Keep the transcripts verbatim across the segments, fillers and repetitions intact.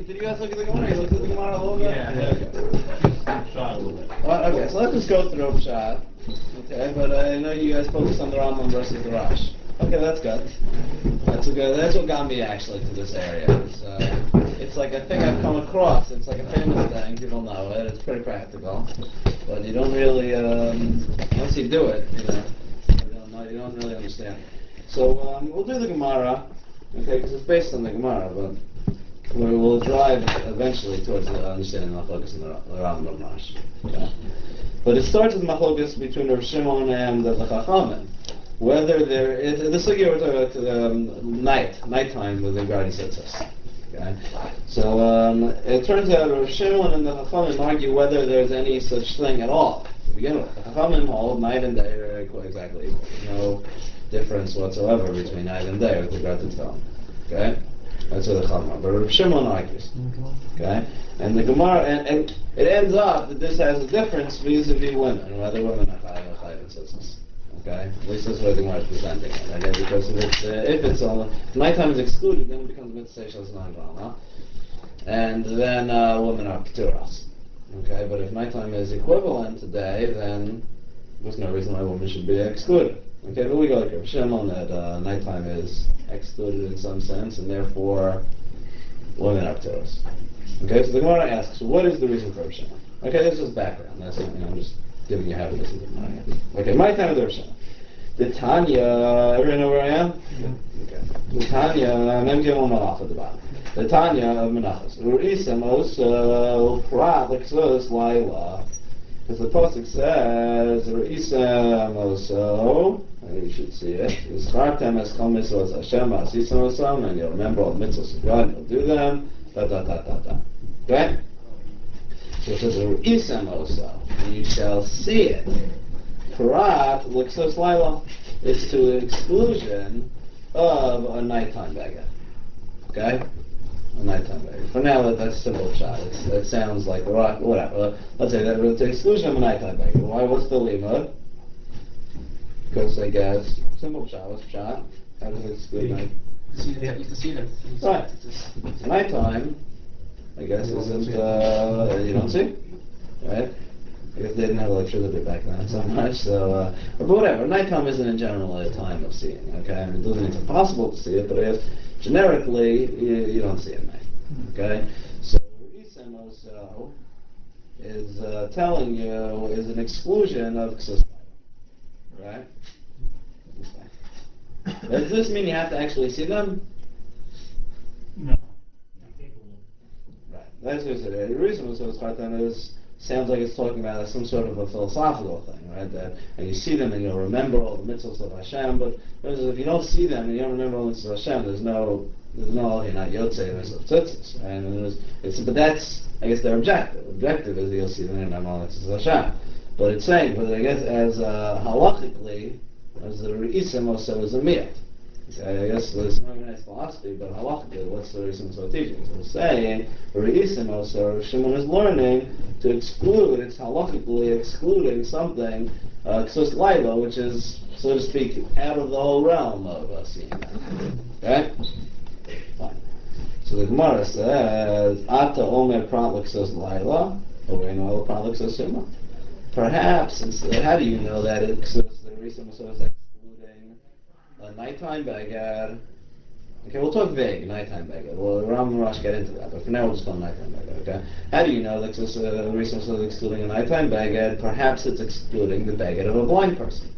did you guys look at the Gemara? You looked at the Gemara a little bit? Yeah. Yeah. Shot a little bit. Well, okay, so let's just go through Pshat. Okay, but I know you guys focus on the Rambam versus the Rash. Okay, that's good. That's a good. That's what got me actually to this area. It's, uh, it's like a thing I've come across. It's like a famous thing. People know it. It's pretty practical, but you don't really um, once you do it, you know, you don't know. You don't really understand. So um, we'll do the Gemara, okay, because it's based on the Gemara, but we will drive eventually towards the understanding of Machlokas and the Rambam Rash. Okay. But it starts with Machlokas between Rav Shimon and the Chachamim. Whether there is, this is we're talking about um, night, nighttime with regarding tzitzis. Okay, so um, it turns out Rav Shimon and the Chachamim argue whether there's any such thing at all. To begin with, the Chachamim hold night and day are quite exactly equal. No difference whatsoever between night and day with regard to tefillin. Okay, that's what the Chachamim. But Rav Shimon argues. Okay, and the Gemara, and, and it ends up that this has a difference vis-a-vis women, whether women are chayav or chayav in tzitzis. Okay, at least that's what the Gemara is presenting it. Okay, because if it's, uh, if it's on nighttime is excluded, then it becomes mitzvah shas non-grama, and then uh, women are keturas. Okay, but if nighttime is equivalent to day, then there's no reason why women should be excluded. Okay, but we go like Rav Shimon that uh, nighttime is excluded in some sense, and therefore women are keturas. Okay, so the Gemara asks, what is the reason for Rav Shimon? Okay, this is background. That's, you know, I'm just giving you how to listen to the Gemara. Okay, my time of the Rav Shimon. The Tanya, everyone know where I am? Yeah. Okay. The Tanya, Mem Gimel Malach at the bottom. The Tanya of Menachos. Urisam also Prat Lexus Laila. Because the Pasuk says, Urisam also, and you should see it, is Chartem as Chol Mitzvot Hashem Asisam Osam, and you'll remember all the mitzvahs of God, and you'll do them, da da da da da. Okay? So it says, Urisam also, and you shall see it. Parat Lexus Laila. It's to the exclusion of a nighttime beggar. Okay? A nighttime beggar. For now, that's a simple shot. It's, it sounds like, whatever. Let's say that to the exclusion of a nighttime beggar. Why? What's the limud? Because I guess, simple shot. What's shot? How does it exclude night? See, you can see them. Right. Nighttime, I guess, isn't, uh, you don't see. Right? I guess they didn't have electricity back then so much, so, uh, but whatever. Nighttime isn't in general a time of seeing, okay? I mean, it doesn't mean it's impossible to see it, but I guess generically, you, you don't see it at night, okay? So, Isam also is uh, telling you is an exclusion of Ksus, right? Does this mean you have to actually see them? No. Right. That's what it is. The reason was so Spartan is sounds like it's talking about some sort of a philosophical thing, right? That and you see them and you'll remember all the mitzvahs of Hashem, but if you don't see them and you don't remember all the mitzvahs of Hashem, there's no, there's no, you're not Yotzei, there's no tzitzis, right? And there's, it's, but that's, I guess, their objective. Objective is you'll see them and remember all the mitzvahs of Hashem. But it's saying, but I guess as uh, halachically, as the Re'isim also is a miyat. Okay, I guess there's no nice philosophy, but halachically, what's the Re'isim so teaching? So it's saying, Re'isim also, Shimon is learning to exclude, it's halakhically excluding something, uh, ksus laila, which is, so to speak, out of the whole realm of uh, seeing that. Okay? Fine. So the Gemara says, Ata omer prat ksus laila, oreinu el prat ksus shima. Perhaps, instead, how do you know that it ksus, the reason was excluding a nighttime bagad? Okay, we'll talk vague, nighttime beggar. Well, Ram and Rosh get into that, but for now we'll just call it nighttime beggar, okay? How do you know that this uh, resource is excluding a nighttime beggar? Perhaps it's excluding the beggar of a blind person.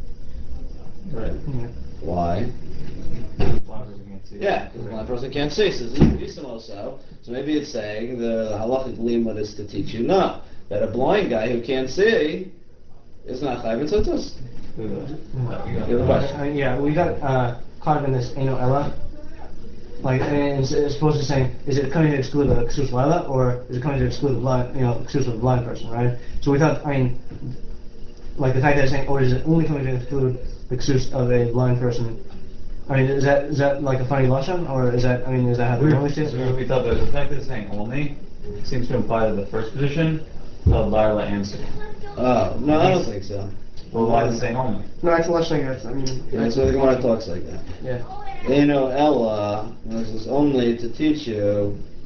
Right. Yeah. Why? Blind person can't see. Yeah, because the blind person can't see. So this is reason also. So maybe it's saying the halachic limud is to teach you no, that a blind guy who can't see is not chayv in tzitzis. You have a question? Uh, yeah, we got uh, caught up in this Eino Ella. Like, and it's, it's supposed to say, is it coming to exclude the Ksus Laila, or is it coming to exclude the blind, you know, Ksus of the blind person, right? So we thought, I mean, like the fact that it's saying, or is it only coming to exclude the Ksus of a blind person? I mean, is that is that like a funny lashon, or is that, I mean, is that how We, they normally say it? so we thought that the fact that it's saying only seems to imply that the first position of Lila answered. Oh, no, I don't think so. Well, why is it saying only? No, it's a lashon, guys. I mean, Yeah, that's why the Gemara talks like that. yeah. You know, Ella, this is only to teach you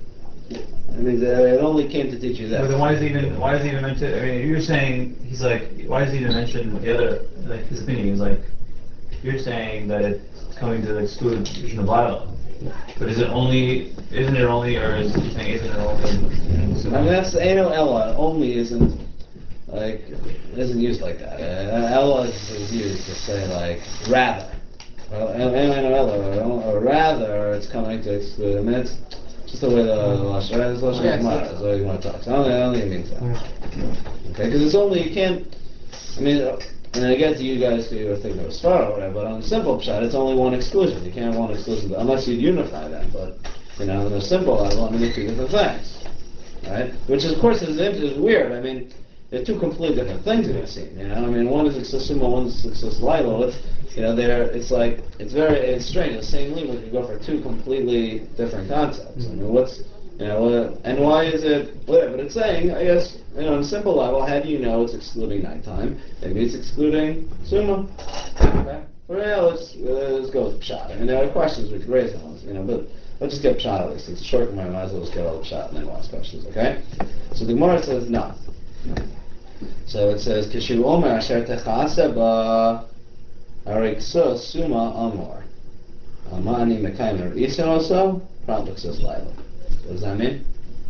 I mean, the- it only came to teach you But then that. why does he even, why does he even mention, I mean, you're saying, he's like, why does he even mention the other, like, his opinion, he's like, you're saying that it's coming to the exclusion of Lila. But is it only, isn't it only, or is he saying, isn't it only? I mean, that's the Eno Ella. Only isn't, like, isn't used like that. Uh, Ella is, is used to say, like, rather. Well, Eno Ella, or, or rather, it's coming to exclude. I mean, it's just the way the Lashon, right? It's Lashon Yes, Gemara, yes. that's the way you want to talk. So I don't, I don't think it means that. Okay, because it's only, you can't, I mean, uh, and I get to you guys who are thinking of a Sfar or whatever, but on a simple shot, it's only one exclusion. You can't have one exclusion, unless you unify them, but, you know, on a simple level, I mean, they're two different things. Right? Which, of course, is, is weird. I mean, they're two completely different things, it would seem, you know? I mean, one is Exosuma, one is Exos Lilo. It's, you know, they're, it's like, it's very, it's strange. The same limud could go for two completely different concepts. I mean, what's, you know, uh, and why is it, whatever, but it's saying, I guess, you know, on a simple level, how do you know it's excluding nighttime? Maybe it's excluding Suma. Okay? Well, let's, uh, let's go with Pshat. I mean, there are questions we could raise on this, you know, but let's just get Pshat at least. It's a short Gemara, might as well just get all the Pshat and then we'll ask questions, okay? So the Gemara says no. So it says, Kishu Omer Asher Techase Ba Arikso Suma Amor. Amani Mekaimer Isa also, Prantuxus Laila. What does that mean?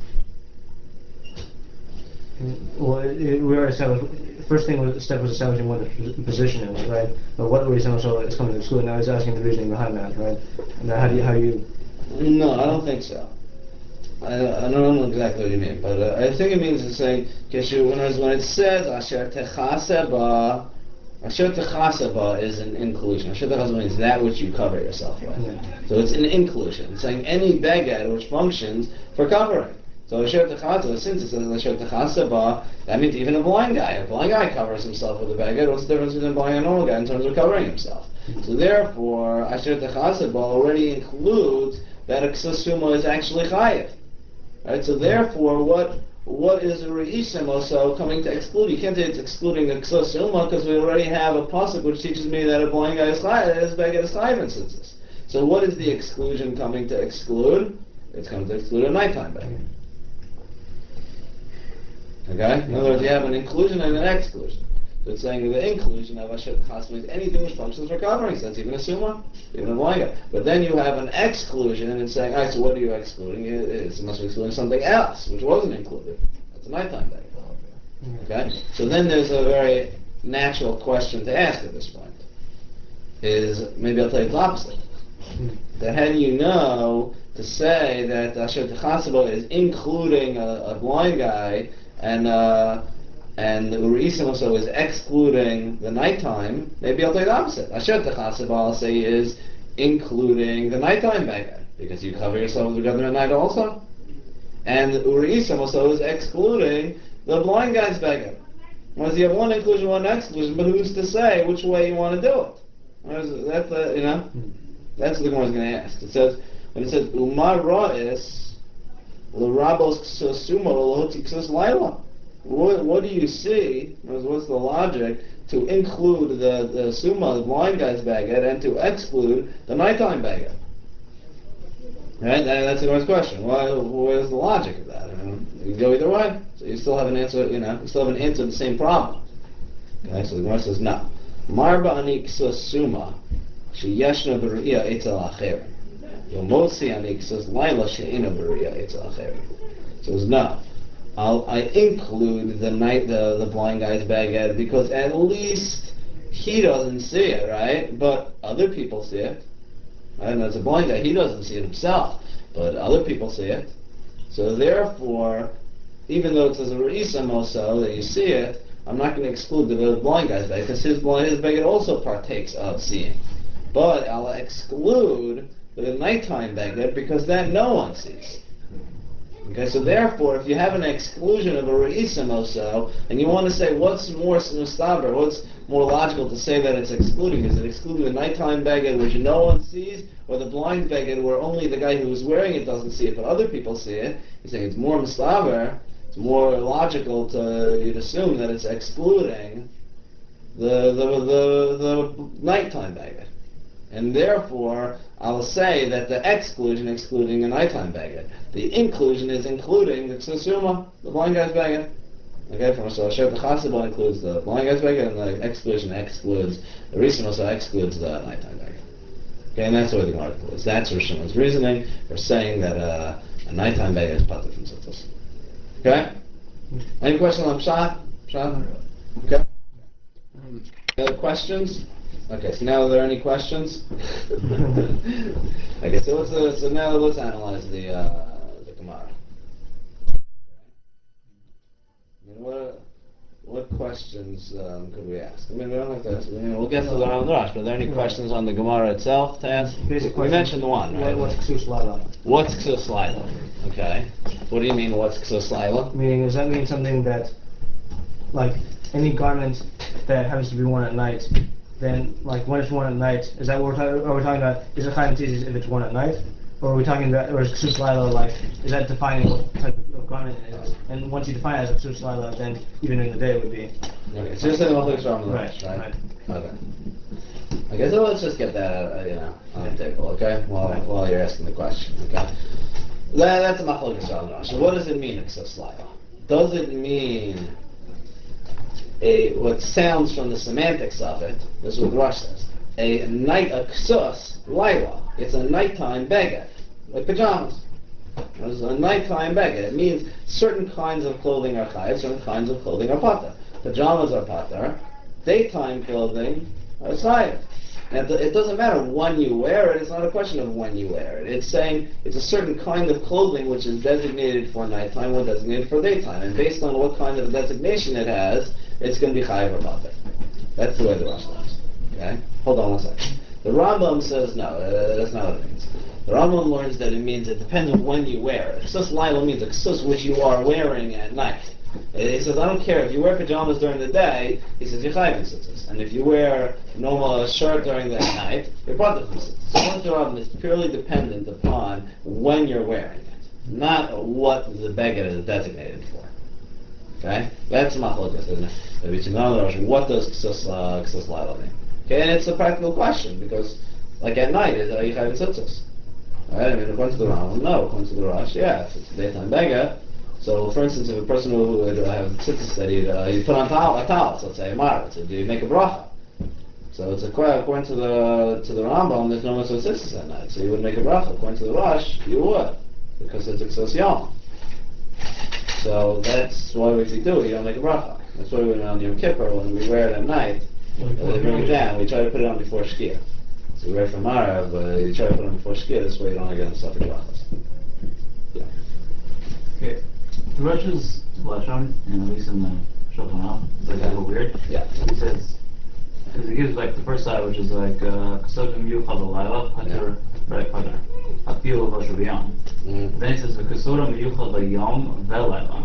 Well, it, it, we already established, first thing was, step was establishing what the p- position is, right? But what were you saying, so it's coming to school, now he's asking the reasoning behind that, right? Now how do you, how do you, No, I don't think so. I, I don't know exactly what you mean, but uh, I think it means it's saying, Kishu, when, it- when it says Asher Techase Ba, Asher Techase Ba is an inclusion. Asher Techase Ba means that which you cover yourself with. Yeah. So it's an inclusion. It's saying any beged which functions for covering. So Asher Techase, since it says Asher Techase Ba, that means even a blind guy. A blind guy covers himself with a beged. What's the difference between a blind and a normal guy in terms of covering himself? So therefore, Asher Techase Ba already includes that a Ksasuma is actually chayiv. Right? So therefore, what what is a Re'isim also coming to exclude? You can't say it's excluding a Ksos Ilma because we already have a pasuk which teaches me that a blind guy is chayiv, is beged is chayiv instances. So what is the exclusion coming to exclude? It's coming to exclude a nighttime beged. Okay? In other words, you have an inclusion and an exclusion. So it's saying the inclusion of Asher Techase means anything which functions for covering. So that's even a suma, even a blind guy. But then you have an exclusion and it's saying, alright, so what are you excluding? It, it's, it must be excluding something else, which wasn't included. That's a nighttime beged. Okay? So then there's a very natural question to ask at this point. Is, maybe I'll tell you the opposite. That how do you know to say that Asher Techase is including a, a blind guy and uh, and the Urisim also is excluding the nighttime? Maybe I'll tell you the opposite. Asher Techase, I'll say, is including the nighttime beged because you cover yourself with regard to night also. And the Urisim also is excluding the blind guy's beged. Once you have one inclusion, one exclusion, but who's to say which way you want to do it? That's the, you know, that's what the Gemara is going to ask. It says, when it says, Umar Ra'is, L'rabos Ksosuma, L'hoti Ksos Laila. What, what do you see, what's the logic, to include the, the Suma, the blind guy's beged, and to exclude the nighttime beged? Right? That, that's the Gemara's question. Why, where's the logic of that? I mean, you can go either way. So you still haven't answered, you know, you still haven't answered the same problem. Okay, so the Gemara says, no. Marba ani Ksos Suma, Sheyeshna B'Ru'iyah Eitzel Acherim. Yomosi ani Ksos Laila She'ina B'Ru'iyah Eitzel Acherim. So it's no. I'll, I include the night, the, the blind guy's beged because at least he doesn't see it, right? But other people see it. Right? And as a blind guy, he doesn't see it himself, but other people see it. So therefore, even though it says a Re'isim also that you see it, I'm not going to exclude the blind guy's beged because his blind his beged also partakes of seeing. But I'll exclude the nighttime beged because that no one sees. Okay, so therefore, if you have an exclusion of a Re'isim also, and you want to say what's more mustaber, what's more logical to say that it's excluding? Is it excluding the nighttime beged which no one sees, or the blind beged where only the guy who is wearing it doesn't see it, but other people see it? You're saying it's more mustaber, it's more logical to you'd assume that it's excluding the the the, the nighttime beged. And therefore, I'll say that the exclusion excluding a nighttime beggar. The inclusion is including the Ksusuma, the blind guy's beggar. Okay, from so Sher Chasibah includes the blind guy's beggar, and the exclusion excludes, the reason also excludes the nighttime beggar. Okay, and that's where the article is. That's Rishona's reasoning for saying that uh, a nighttime beggar is patur from tzitzis. Okay? Any questions on Pshat? Pshat? Okay. Any other questions? Okay, so now are there any questions? Okay, so let's uh, so now let's analyze the uh, the Gemara. I mean, what what questions um, could we ask? I mean, we don't have to ask. I mean, we'll get to the Rush, but are there any questions on the Gemara itself to ask? Basic We mentioned the one, right? What's Ksus Lala? What's Ksus Laila? Okay. What do you mean, what's Ksus Laila? Meaning, does that mean something that, like, any garment that happens to be worn at night, then, like, when it's worn at night, is that what we're talking, are we talking about, is it Chaim Tzitzis if it's worn at night? Or are we talking about, or is Ksus Laila, like, is that defining what type of garment it is? And once you define it as a Ksus Laila, then even in the day it would be. Okay, so you're saying the Machlokes are on the Right, Rush, right? right. Okay. Okay, so let's just get that, uh, you know, on the table, okay? While, Right. while you're asking the question, okay? That, that's a Machlokes on the Rush. So what does it mean, Ksus Laila? Does it mean a, what sounds from the semantics of it, this is what the Rush says, a night, a ksus, laila, it's a nighttime beged, like pajamas. It's a nighttime beged. It means certain kinds of clothing are chayiv, certain kinds of clothing are pater. Pajamas are pater, daytime clothing are chayiv. And it doesn't matter when you wear it, it's not a question of when you wear it. It's saying it's a certain kind of clothing which is designated for nighttime or designated for daytime. And based on what kind of designation it has, it's going to be chayiv or pater. That's the way the Rosh learns. Okay? Hold on one second. The Rambam says no, uh, that's not what it means. The Rambam learns that it means it depends on when you wear it. Ksus laila means a ksus which you are wearing at night. He says, I don't care if you wear pajamas during the day. He says you're chayiv in tzitzis, and if you wear normal shirt during the night, you're patur from tzitzis. So what the Rambam is purely dependent upon when you're wearing it, not what the beged is designated for. Okay, that's machlokes, isn't it? What does ksus uh, ksus laila mean? Okay, and it's a practical question because, like at night, is are you chayiv in tzitzis? Right? I mean, according to the Rambam, no. According to the Rosh, yeah, if it's a daytime beged. So, for instance, if a person who would uh, have tzitzis that he'd, uh, he'd put on towel, a towel, so let's say a marit, so do you make a bracha? So it's a according to the to the Rambam, there's no mitzvah tzitzis at night, so you would make a bracha. According to the Rosh, you would, because it's a ksus yom. So that's why we do it. You don't make a bracha. That's why we on Yom Kippur when we wear it at night. Uh, they bring it down. We try to put it on before Shkia. So we wear it from Marav, but you try to put it on before Shkia. This way you don't get on suffer brachas. Yeah. Okay. The Rush's lashon, and at least in the Shulchan Aruch, it's like a little weird. Yeah. He says, because he gives like the first side, which is like Kasodim Yuchad Alayla Pater Right Pater Afil Rosh B'Yom. Then he says the Kasodim Yuchad B'Yom Ve'Layla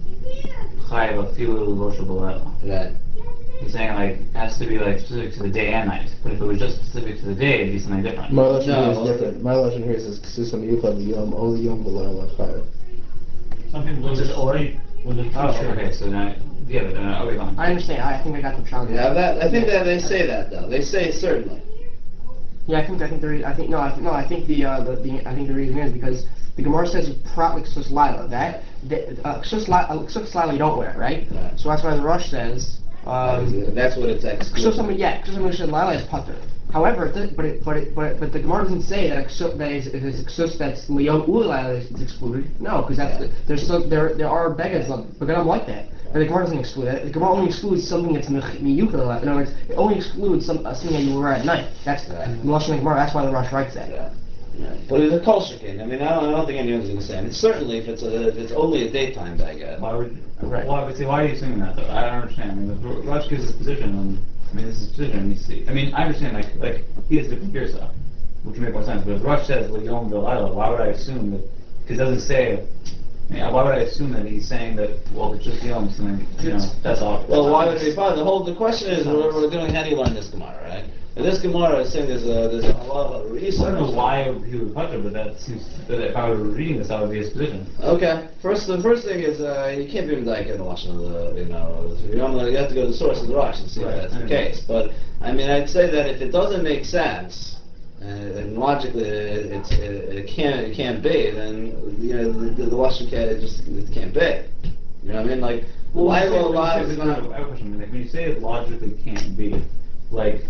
Chayiv Afil Rosh B'Layla. Right. He's saying like it has to be like specific to the day and night. But if it was just specific to the day, it'd be something different. My lesson No, here is well, different. My lesson here says Ksus Yom Yom Only Yom B'Layla Chayiv. Some people was it already? Was it oh, okay, so now, yeah, but uh, okay, fine. I understand. I think I got the challenge. Yeah, that, I think that they say that though. They say certainly. Yeah, I think I think the re- I think no, I think no, I think the uh, the, the I think the reason is because the Gemara says prat ksus laila that ksus laila ksus laila you don't wear, right? Right. So that's why the Rosh says. Um, That's what it's So excluding. somebody, yeah, so somebody said lila is pater. However, it does, but it, but it, but but the Gemara doesn't say that exo, that is if it's exus that's liyom ulila is excluded. No, because that's Yeah. there's still there there are beggars but I'm like that. But the Gemara doesn't exclude it. The Gemara only excludes something that's miyuka. In other words, it only excludes some uh, something that you wear at night. That's Right. the Lashon of the Gemara. That's why the Rosh writes that. Yeah. Yeah. But it's a culture king. I mean, I don't, I don't think anyone's going to say. I mean, certainly if it's a, if it's only a daytime beged. Why would, Right. why would say, why are you assuming that though? I don't understand. I mean, the Rosh gives his position on, I mean, this is his position, you see. I mean, I understand, like, like, he has different gear stuff, which would make more sense, but if Rosh says, well, Yom V'Layla, why would I assume that, because it doesn't say, I mean, why would I assume that he's saying that, well, if it's just Yom, something, you know, that's obvious. Well, why would it be part? The whole the question is we're, we're doing how do you learn this Gemara, right? And this Gemara is saying there's a there's a lot of research. I don't know why he would touch it, but that seems, that if I were reading this, that would be his position. Okay. First, the first thing is uh, you can't be like in the Lashon of the you know you, don't, you have to go to the source of the Rosh and see Right. if that's the case. But I mean, I'd say that if it doesn't make sense and, and logically it, it's, it, it can't it can't be, then you know the, the, the Lashon can't, it just it can't be. You know what I mean? Like Well, when you say- Lila when you Lav say- is no, no, not. I have a question. Like, when you say it logically can't be, like,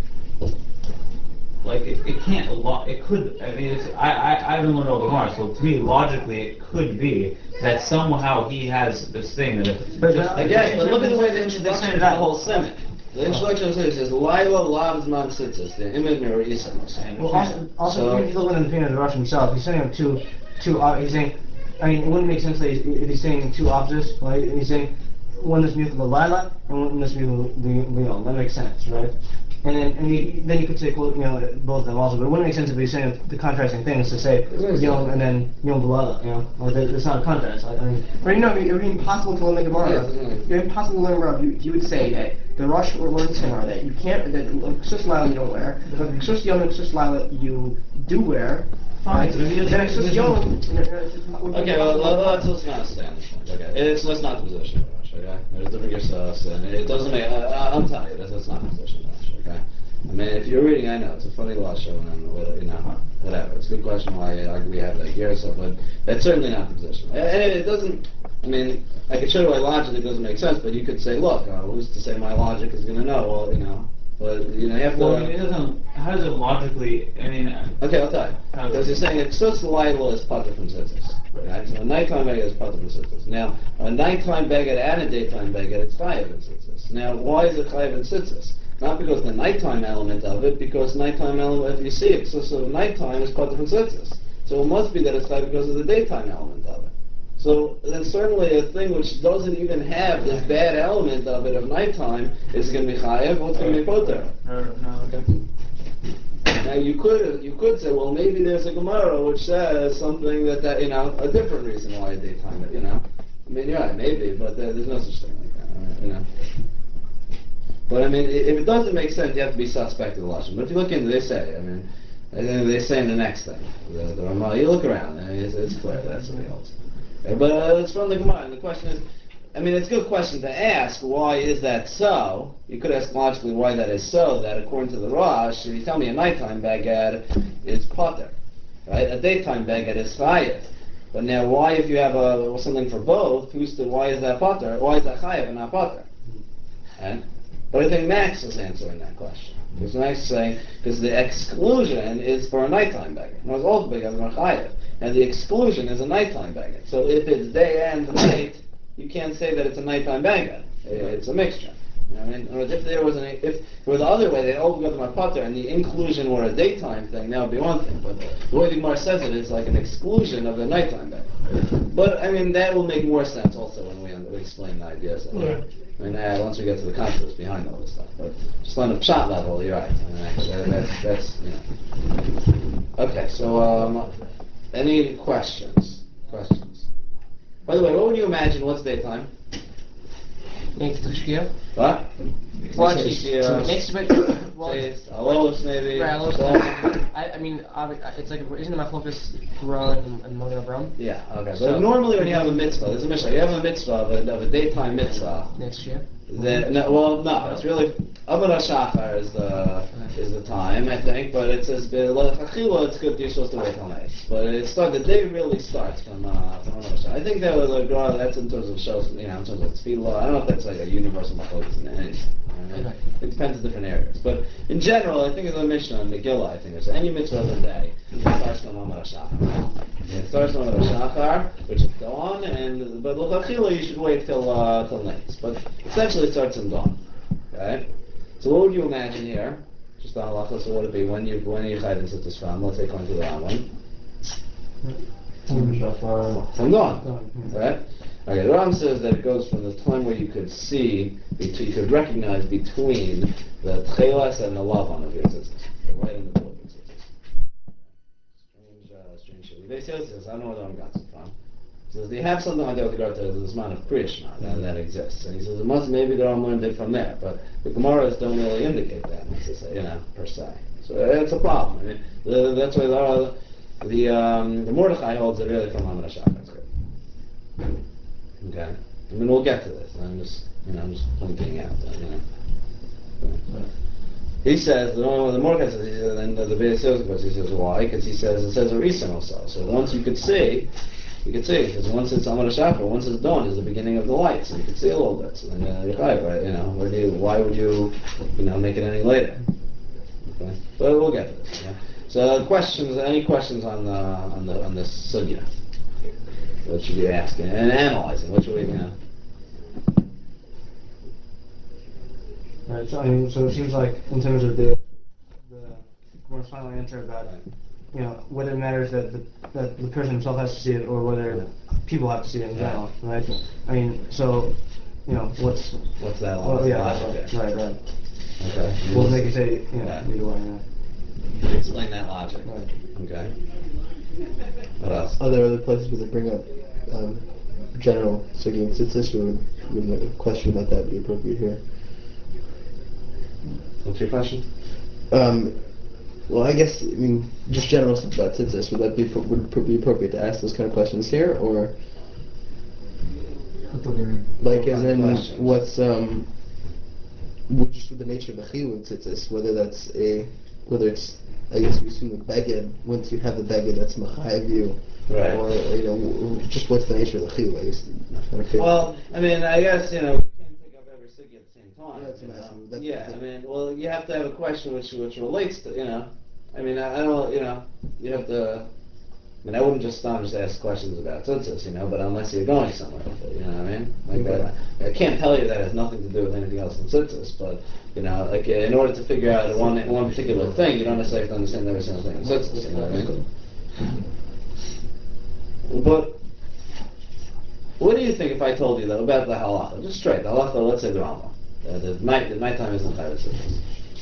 like it, it can't. Lo- it could. I mean, it's, I, I I haven't learned all the Gemara, so to me, logically, it could be that somehow he has this thing that. It, But just, the- Again, but look at the way the They're introduction saying to that that- whole simon. The introduction of it says Lila Lav's man sitzes, the image or Isamos. And Well, also, also So- if you look at the opinion of the Rush himself, he's saying two, two. Uh, he's saying, I mean, it wouldn't make sense that he's, if he's saying two opposites, right? He's saying one is mutant Lila and one is mutant Leon. That makes sense, right? And then, and you, then you could say, well, you know, both of them also, but it wouldn't make sense if he's saying the contrasting things to say Yom and then Yom Lila, you know, or that it's not a contrast. I, I mean, Right, no, it would be impossible to learn the Gemara. Yeah, definitely. It would be impossible to learn Gemara if you, if you would say that the Rosh learns Gemara that you can't, that Ksus Lila you don't wear, but Ksus Yom and Ksus Lila you do wear. Fine, Right? so maybe Then it's- Ksus Yom. Okay, well, let- let's, let's not stay on this point. Okay, it's that's not the position of Rush. Okay, there's different yourselves, and it doesn't make. Uh, uh, I'm telling you, that's, that's not the position of Rush. Okay, I mean, if you're reading, I know it's a funny lashon, and what- you know, whatever. It's a good question why uh, we have that here, so, but that's certainly not the position. And and it doesn't. I mean, I could show you why logically it doesn't make sense, but you could say, look, uh, who's to say my logic is going to know? Well, you know, but you know, you have to. Well, I mean, it doesn't. How does it logically? I mean. uh, Okay, I'll tell you. How- Because you're saying that Sus Laila is Pater from Tzitzis. Right? So a nighttime beggar is Pater from Tzitzis. Now, a nighttime beggar and a daytime beggar, it's Chayav in Tzitzis. Now, why is it Chayav in Tzitzis? Not because the nighttime element of it, because nighttime element, if you see it, Sus of nighttime is Pater from Tzitzis. So it must be that it's Chayav because of the daytime element of it. So then certainly a thing which doesn't even have this bad element of it of nighttime is going to be Chayav, or it's going to be Poter. No, no, okay. Now you could you could say, well, maybe there's a Gemara which says something that, that you know a different reason why daytime. You know, I mean, you're right, maybe, but there, there's no such thing like that. all right, You know. But I mean, i- if it doesn't make sense, you have to be suspect of the lashon. But if you look into, they say, I mean, they they say in the next thing, the, the Ramah, you look around, and it's, it's clear that's what he holds. Okay, but uh, it's from the Gemara, and the question is, I mean, it's a good question to ask. Why is that so? You could ask logically why that is so. That according to the Rosh, if you tell me a nighttime baguette is potter, right? A daytime baguette is chayev. But now, why if you have a, something for both? Who's the, why is that potter? Why is that chayev and not potter? Right? But I think Max is answering that question. Because Max is saying because the exclusion is for a nighttime baguette. Now, it's also baguette are chayev, and the exclusion is a nighttime baguette. So if it's day and night, you can't say that it's a nighttime baguette. It's a mixture. You know what I mean? In other words, if there was an, if it were the other way, they'd all go to my potter, and the inclusion were a daytime thing, that would be one thing. But the way the Gemara says it is like an exclusion of the nighttime baguette. But I mean, that will make more sense also when we, we explain the ideas. Of it. I mean, uh, once we get to the concepts behind all this stuff. But just on the pshat level, you're right. I mean, that, that's, that's, you know. Okay, so um, any questions? Questions? By the way, what would you imagine? What's daytime? Next to Shkia. What? Well, Next actually, to Shkia, next to it. Well, Says, Alois maybe. right, Alois, Shalom. I, I mean, obvi- it's like isn't the machlokas Quran and, and Magen Avraham? Yeah, okay. So- But normally when you have a mitzvah, there's a mitzvah. You have a mitzvah of a, of a daytime mitzvah. Next year. Then, no, well, no, it's really Avodah Shachar is the is the time, I think. But it says Chachila, it's good. You're supposed to wait till night. But it starts. The day really starts from uh, from Avodah Shachar. I think that was a uh, that's in terms of shows, you know, in terms of tefillah. I don't know if that's like a universal machlokes in anything. Right? Okay. It depends on different areas. But in general, I think it's a Mishnah in Megillah. I think it's any mitzvah of the day. It starts from Avodah Shachar. It starts from Avodah Shachar, which is dawn, and but l'chachila you should wait till uh, till night. But essentially it starts in dawn. Okay? So what would you imagine here? Just on halacha, so what would it be when you when you chayv into this from? Let's say according to the Rambam. From dawn. Right? Okay, the Rambam says that it goes from the time where you could see, between, you could recognize between the tchelas and the lavan of your tzitzis. They're right in the middle of your tzitzis. Strange, uh, strange shit. They say this, I don't know where the Rambam got it from. He says they have something like that with regard to this amount of Krishna that, that exists. And he says it must maybe the Rambam learned it from there, but the Gemaras don't really indicate that necessarily, you know, per se. So it's a problem. I mean, the, that's why the the, um, the Mordechai holds it really from Avodah Shachar. That's good. Okay. I mean, we'll get to this. I'm just, you know, I'm just pointing out that, you know. He says, the one with the Mordechai says, he says, and the Beis Yosef goes, he says, why? Because he says, it says a reason also. So once you could see, you could see, because once it's Amar Shachar, once it's dawn, is the beginning of the light, so you could see a little bit. So then uh, you're right, right, you know, where do you, why would you, you know, make it any later? Okay, but we'll get to this. Yeah? So questions, any questions on the, on the, on this sugya? What should we be asking and analyzing? What should we, you know? Right, so I mean, so it seems like in terms of the, the more final answer about, you know, whether it matters that the, that the person himself has to see it or whether people have to see it in general, right? I mean, so, you know, what's... What's that Well, logic? yeah, logic right, right, right. Okay. We'll make you say, you know, Yeah. either way, yeah. Explain that logic. Right. Okay. What else? Are there other places where they bring up um, general sugya and tzitzis, or would would a question about that be appropriate here? What's your question? Um, well, I guess, I mean, just general stuff about tzitzis, would that be, would it be appropriate to ask those kind of questions here, or? What do you mean? Like, What as kind of in, questions? what's, um, what- just with the nature of the chiyuv of tzitzis, whether that's a, whether it's, I guess we assume the beged, once you have the beged, that's machayev you, Right. or, you know, w- w- just what's the nature of the chiyuv, I guess. Okay. Well, I mean, I guess, you know, we can't take up every sugya at the same time. Yeah, that's you what I'm know? asking. That's- Yeah, I that's- mean, well, you have to have a question which which relates to, you know, I mean, I, I don't, you know, you have to, I mean, I wouldn't just stop and just ask questions about tzitzis, you know, but unless you're going somewhere with it, you know what I mean? Like, Okay. I, I can't tell you that has nothing to do with anything else than tzitzis, but, you know, like, uh, in order to figure out one one particular thing, you don't necessarily have to understand every single thing in tzitzis, you know what I mean? But, what do you think if I told you, though, about the halacha? Just straight, the halacha, let's say the Rambam. Uh, the night, the nighttime isn't chayav tzitzis.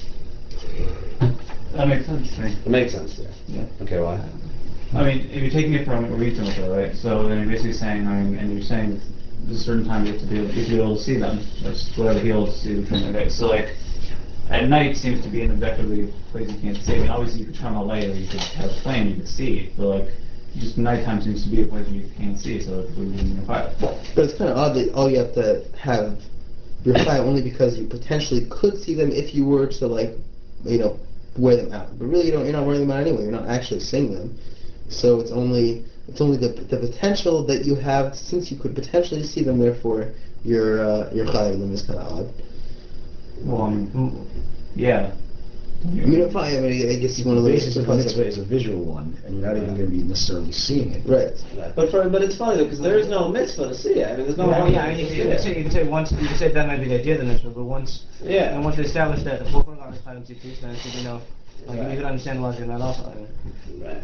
That makes sense to me. It makes sense to you. Yeah. Okay, why? I mean, if you're taking it from a retail, right? So then you're basically saying, I mean, and you're saying there's a certain time you have to be able, you have to be able to see them. That's whatever he able to see between the days. So like, at night seems to be an objectively place you can't see. I mean, obviously you could turn on a light or you could have a flame, you could see it. But like, just nighttime seems to be a place where you can't see, so it would be in fire. But it's kind of odd that all you have to have your chai only because you potentially could see them if you were to, like, you know, wear them out. But really, you don't. You're not wearing them out anyway. You're not actually seeing them. So it's only it's only the the potential that you have, since you could potentially see them. Therefore, your uh, your chai of them is kind of odd. Well, I mean, yeah. I mean, fine. I mean, I guess you want to The look basis at of the the concept. mitzvah is a visual one, and you're not even going to be necessarily seeing it. Right. Right. But for, but it's funny though, because there is no mitzvah to see it. I mean, there's no. Well, one yeah, I mean, you to can, see you can say, it. you can say once, you can say that might be the idea of the mitzvah, but once, Yeah. and once they establish that the four corner garment is five and two piece, then I think, you know, like, Right. you can understand logic in that also, I mean. Right.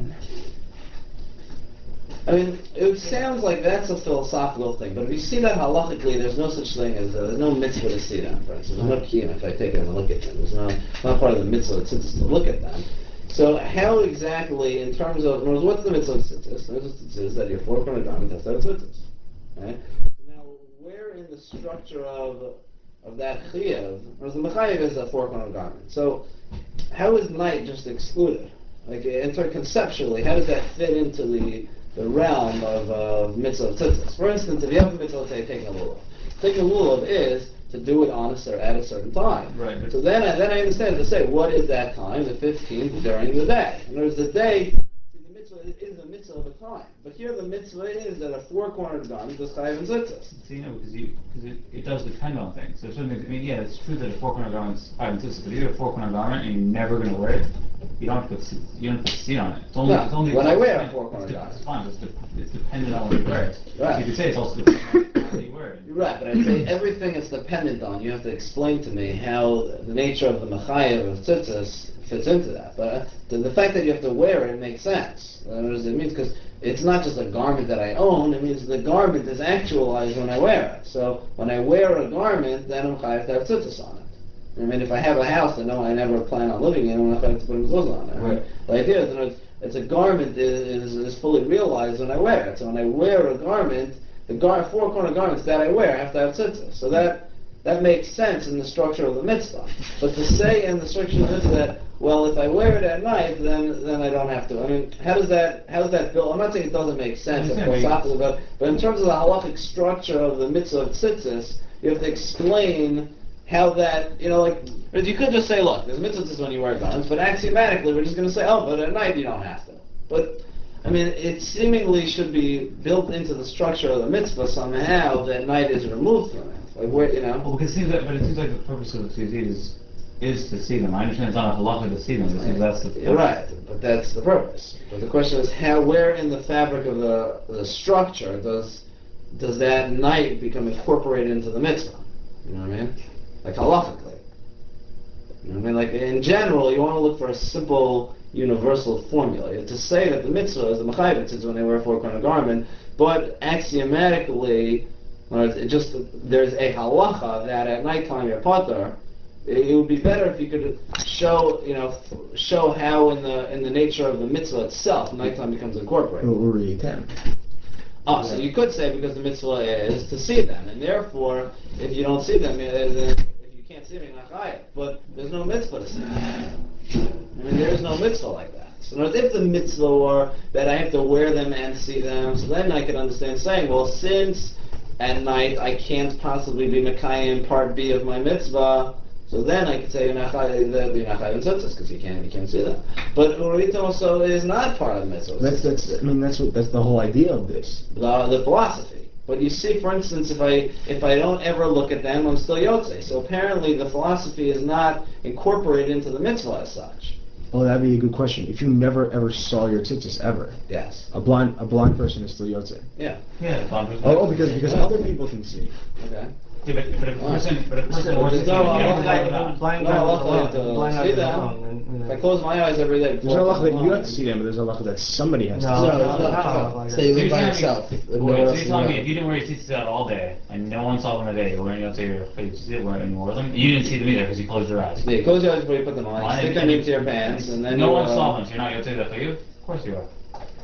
I mean, it sounds like that's a philosophical thing, but if you see that halachically, there's no such thing as, uh, there's no mitzvah to see them, for instance. There's no kiyum if I take it and look at them. There's no, it's not part of the mitzvah of tzitzis to look at them. So how exactly, in terms of, in other words, what's the mitzvah of tzitzis? The mitzvah of tzitzis is that your four corner garment has to have tzitzis. Right? So now, where in the structure of of that chiyuv, or the mechayev is a four corner garment. So how is night just excluded? Like, interconceptually, how does that fit into the the realm of uh, mitzvah of tzitzis? For instance, if you have a mitzvah, let's say, taking a lulav. Taking a lulav is to do it on a cer- at a certain time. Right. So then I, then I understand to say, what is that time? The fifteenth during the day. In other words, the day, see, the mitzvah is a mitzvah of a time. But here the mitzvah is that a four-cornered garment is chayav and tzitzis. So, you know, because you, because it, it does depend on things. So certain things, I mean, yeah, it's true that a four corner garment's five and six, but if you have a four corner garment and you're never going to wear it, you don't have to put, se- you don't have to put seat on it. It's only, No, it's only when it's I wear a it's four-corner de- garment. It's fine, it's, de- it's dependent on when you wear it. Right. So you could say it's also dependent on how you wear it. You're right, but I say everything is dependent on. You have to explain to me how the nature of the mechayev of tzitzis fits into that. But uh, the, the fact that you have to wear it makes sense. In other words, it means because it's not just a garment that I own. It means the garment is actualized when I wear it. So when I wear a garment, then I'm chayav to have tzitzis on it. I mean, if I have a house that no, I never plan on living in, I'm not going to put mezuzah on it. Right. The idea is, that it's, it's a garment that is, is fully realized when I wear it. So when I wear a garment, the gar- four corner garments that I wear have to have tzitzis. So that that makes sense in the structure of the mitzvah. But to say in the structure of the mitzvah that, well, if I wear it at night, then then I don't have to. I mean, how does that how does that build? I'm not saying it doesn't make sense, I or understand, but you- philosophically, but but in terms of the halachic structure of the mitzvah of tzitzis, you have to explain how that, you know, like, because you could just say, look, there's mitzvahs when you wear garments, but axiomatically we're just going to say, oh, but at night you don't have to. But, I mean, it seemingly should be built into the structure of the mitzvah somehow that night is removed from it. Like, where, you know? Well, because it seems like, but it seems like the purpose of the tzizit is, is to see them. I understand it's not a halacha to see them, but it seems that's the You're right, but that's the purpose. But the question is, how, where in the fabric of the, the structure does does that night become incorporated into the mitzvah? You know what I mean? Like halachically. You know what I mean? Like in general, you want to look for a simple, universal formula. You have to say that the mitzvah is the mechayev is when they wear a four-corner garment, but axiomatically, or it just there's a halacha that at nighttime you're patur. It would be better if you could show, you know, show how in the in the nature of the mitzvah itself, nighttime becomes incorporated. Or you can. Oh, so you could say because the mitzvah is to see them, and therefore, if you don't see them, uh, then if you can't see them, you're not chayav. But there's no mitzvah to see them. I mean, there is no mitzvah like that. So if the mitzvah were that I have to wear them and see them, so then I could understand saying, well, since at night I can't possibly be mekayim part B of my mitzvah, so then I could say you're not chayav in tzitzis because you can't you can't see them. But Urit also is not part of the mitzvah. That's that's. I mean, that's what that's the whole idea of this. The, the philosophy. But you see, for instance, if I if I don't ever look at them, I'm still yotze. So apparently, the philosophy is not incorporated into the mitzvah as such. Oh, that'd be a good question. If you never ever saw your tzitzis ever, Yes. a blind a blind person is still yotze. Yeah. Yeah, the bond was- Oh, oh, because because other people can see. Okay. Yeah, but, but if a person, but if a person But wants to there's see no them, you halacha- don't have that. Blind No, guys halacha alone, to blind see guys them. alone, and, you know. If I close my eyes every day, There's no halacha that you have to see them, but there's a halacha that somebody has No, to see. no, them. no, no, no, no, no, Say you So live by you're yourself. telling me- and no Wait, one so else you're is telling me around. if you didn't wear your tzitzis out all day and no one saw them in a day, you're wearing out your face, you weren't and wore them, you didn't see them either because you closed your eyes. yeah, close your eyes before you put them on. Why? Stick them into your pants, and then no you, one uh, saw them, so you're not going to say that for you? Of course you are.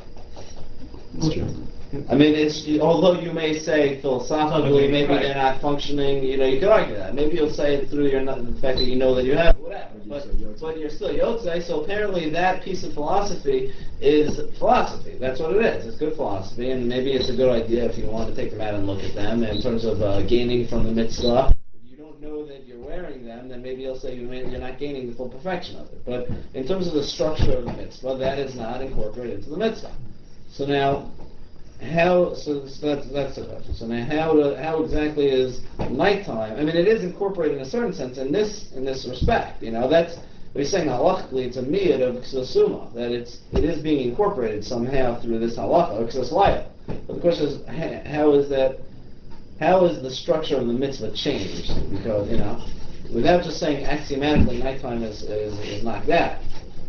It's true. I mean, it's although you may say philosophically maybe Right. they're not functioning. You know, you could argue that. Maybe you'll say it through your the fact that you know that you have whatever. But but you're still yotzei. So apparently that piece of philosophy is philosophy. That's what it is. It's good philosophy, and maybe it's a good idea if you want to take them out and look at them in terms of uh, gaining from the mitzvah. If you don't know that you're wearing them, then maybe you'll say you may, you're not gaining the full perfection of it. But in terms of the structure of the mitzvah, that is not incorporated into the mitzvah. So now. How so, so that's that's the question. So now how to, how exactly is nighttime? I mean, it is incorporated in a certain sense in this in this respect. You know, that's we're saying halachically it's a miyad of ksasuma, that it's it is being incorporated somehow through this halacha or ksaslaya. But the question is ha- how is that? How is the structure of the mitzvah changed? Because you know, without just saying axiomatically nighttime is is, is not that.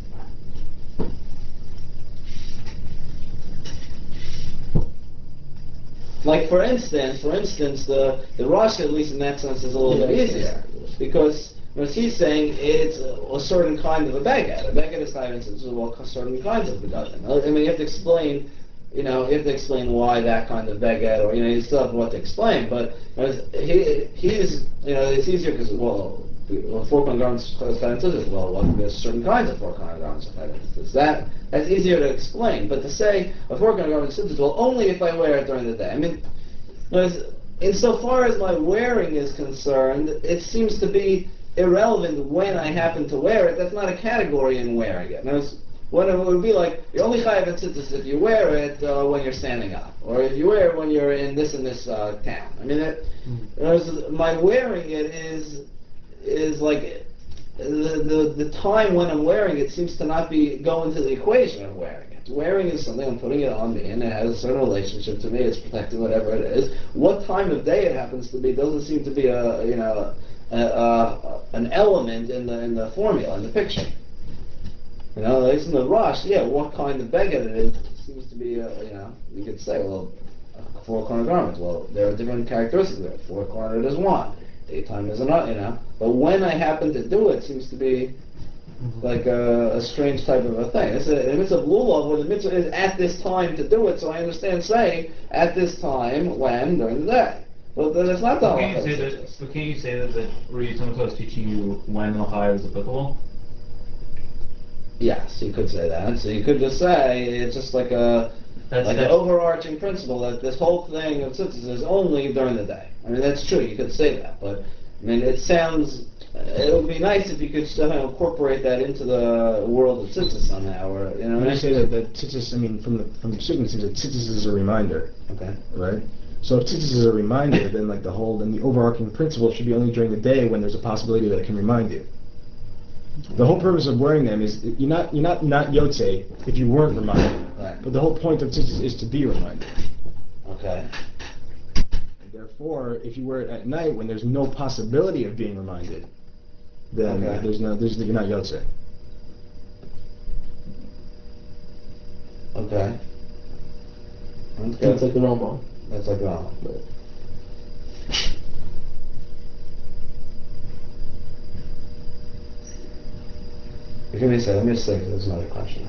Like for instance, for instance, the the Rosh, at least in that sense, is a little bit easier because what he's saying it's a, a certain kind of a baguette. A baguette is not even well, certain kinds of begadim. I mean, you have to explain, you know, you have to explain why that kind of baguette, or you know, you still have what to explain. But he he's you know, it's easier because well, well four corner garments is well, well, there's certain kinds of four corner garments. Is that that's easier to explain. But to say a four corner garment is well only if I wear it during the day. I mean, insofar as my wearing is concerned, it seems to be irrelevant when I happen to wear it. That's not a category in wearing it. Now, when it would be like you're only chayav in tzitzis if you wear it uh, when you're standing up, or if you wear it when you're in this and this uh, town. I mean, it, mm. my wearing it is is like the, the the time when I'm wearing it seems to not be go into the equation of wearing it. Wearing is something I'm putting it on me, and it has a certain relationship to me. It's protecting whatever it is. What time of day it happens to be doesn't seem to be a you know a, a, an element in the in the formula in the picture. You know, at least in the Rosh, yeah, what kind of baguette it is seems to be a, you know you could say well a four corner garment. Well, there are different characteristics there. Four cornered is one. Daytime is another, you know. But when I happen to do it, seems to be like a, a strange type of a thing. It's a, it's a lulav where the mitzvah is at this time to do it. So I understand saying at this time when during the day. But then it's not the Can you say that? But can you say that that Rudy Tomato is teaching you when L'chai is applicable? Yes, you could say that. So you could just say it's just like a That's, like that's, an overarching principle that this whole thing of tzitzis is only during the day. I mean, that's true. You could say that, but I mean, it sounds, it would be nice if you could somehow incorporate that into the world of tzitzis somehow, or, you know When what I you say mean? that, that tzitzis, I mean, from the from Psukim, it seems that tzitzis is a reminder, Okay. right? So if tzitzis is a reminder, then like the whole, then the overarching principle should be only during the day when there's a possibility that it can remind you. The whole purpose of wearing them is you're not you're not not yotze if you weren't reminded. Right. But the whole point of tzitzis is to be reminded. Okay. Therefore, if you wear it at night when there's no possibility of being reminded, then Okay. there's no there's you're not yotze. Okay. It's Okay. like the Rambam. That's like wrong. Give me a second, let me just think, there's another question.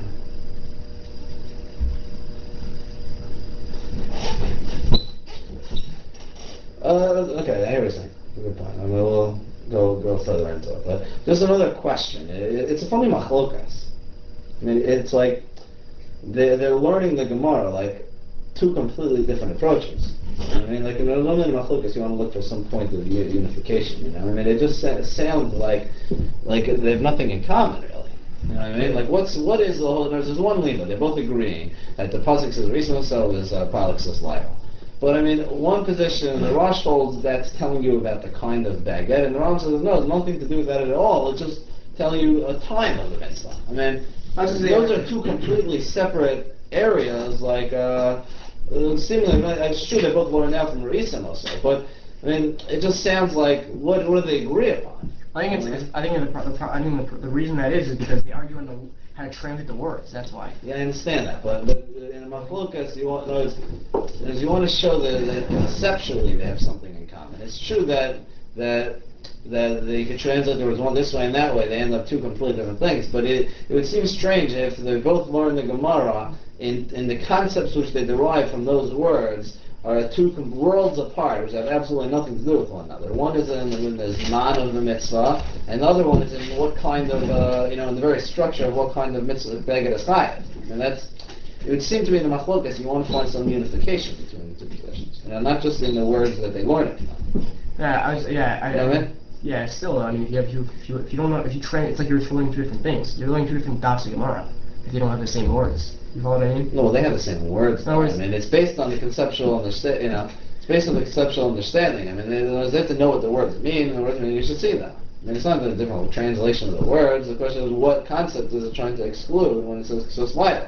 Uh, okay, here is a good point. I mean, we'll go go further into it. But there's another question. It, it's a funny machlokas. I mean, it's like they're, they're learning the Gemara like two completely different approaches. I mean, like in a normally machlokas, you want to look for some point of u- unification. You know, I mean, it just sa- sounds like like they have nothing in common, really. You know what I mean? Like, what's what is the whole? There's, there's one lima. They're both agreeing that the pasuk says Rishon Sel is uh, Palixus Laila. But I mean, one position, the Rosh holds that's telling you about the kind of baguette, and the Ram says no, it's nothing to do with that at all. It's just telling you a time of the mitzvah. I mean, those are two completely separate areas. Like, uh, uh, seemingly, it's true they both learned out from Re'isim also, but I mean, it just sounds like what what do they agree upon? I think it's, it's I think the, pro- the pro- I think the, the reason that is is because they argue on the how to translate the words. That's why. Yeah, I understand that, but, but in a machlokas, you want, no, is, is you want to show that, that conceptually they have something in common. It's true that that that they could translate the words one this way and that way. They end up two completely different things. But it it would seem strange if they both learn the Gemara in in the concepts which they derive from those words are two com- worlds apart, which have absolutely nothing to do with one another. One is in, in the Zman of the mitzvah, and the other one is in what kind of, uh, you know, in the very structure of what kind of mitzvah beged is chayav. And that's, it would seem to me in the machlokas you want to find some unification between the two positions. You know, not just in the words that they learn it from. Yeah, I was, yeah, I, You know what I mean? yeah. Still, I mean, if you have, if you, if you, if you don't know, if you train, it's like you're learning two different things. You're learning two different dafs of Gemara if you don't have the same words. You follow what I mean? No, well, they have the same words. No, Though. I it's- mean, it's based on the conceptual understand. You know, it's based on the conceptual understanding. I mean, they, they have to know what the words mean. And the words mean. You should see them. I mean, it's not a different translation of the words. The question is, what concept is it trying to exclude when it says ksus laila?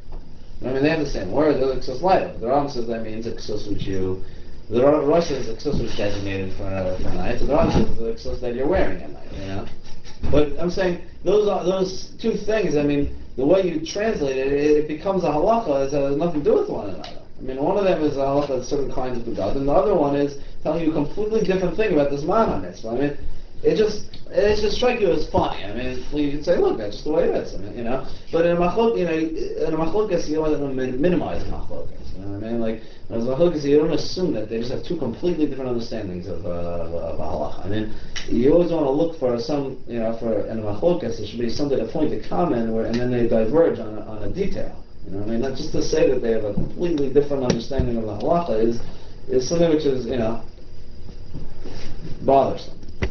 I mean, they have the same words. It's ksus laila. But the Ram says that means a ksus which you. The Rosh says the ksus which is designated for for night. So the Ram says the ksus that you're wearing at night. You know. But I'm saying those are those two things. I mean, the way you translate it, it, it becomes a halacha that has nothing to do with one another. I mean, one of them is a halacha of certain kinds of begad, and the other one is telling you a completely different thing about this man mitzvah. I mean, it just it just strike you as funny. I mean, you could say, look, that's just the way it is. I mean, you know. But in a machlok, you know, in a machlokas, you don't want to minimize machlokas. You know what I mean? Like, as a machlokas, you don't assume that they just have two completely different understandings of uh, of a halacha. I mean, you always want to look for some, you know, for in a machlokas, there should be something, a point of common, where, and then they diverge on a, on a detail. You know what I mean? Not just to say that they have a completely different understanding of the halacha is is something which is, you know, bothersome.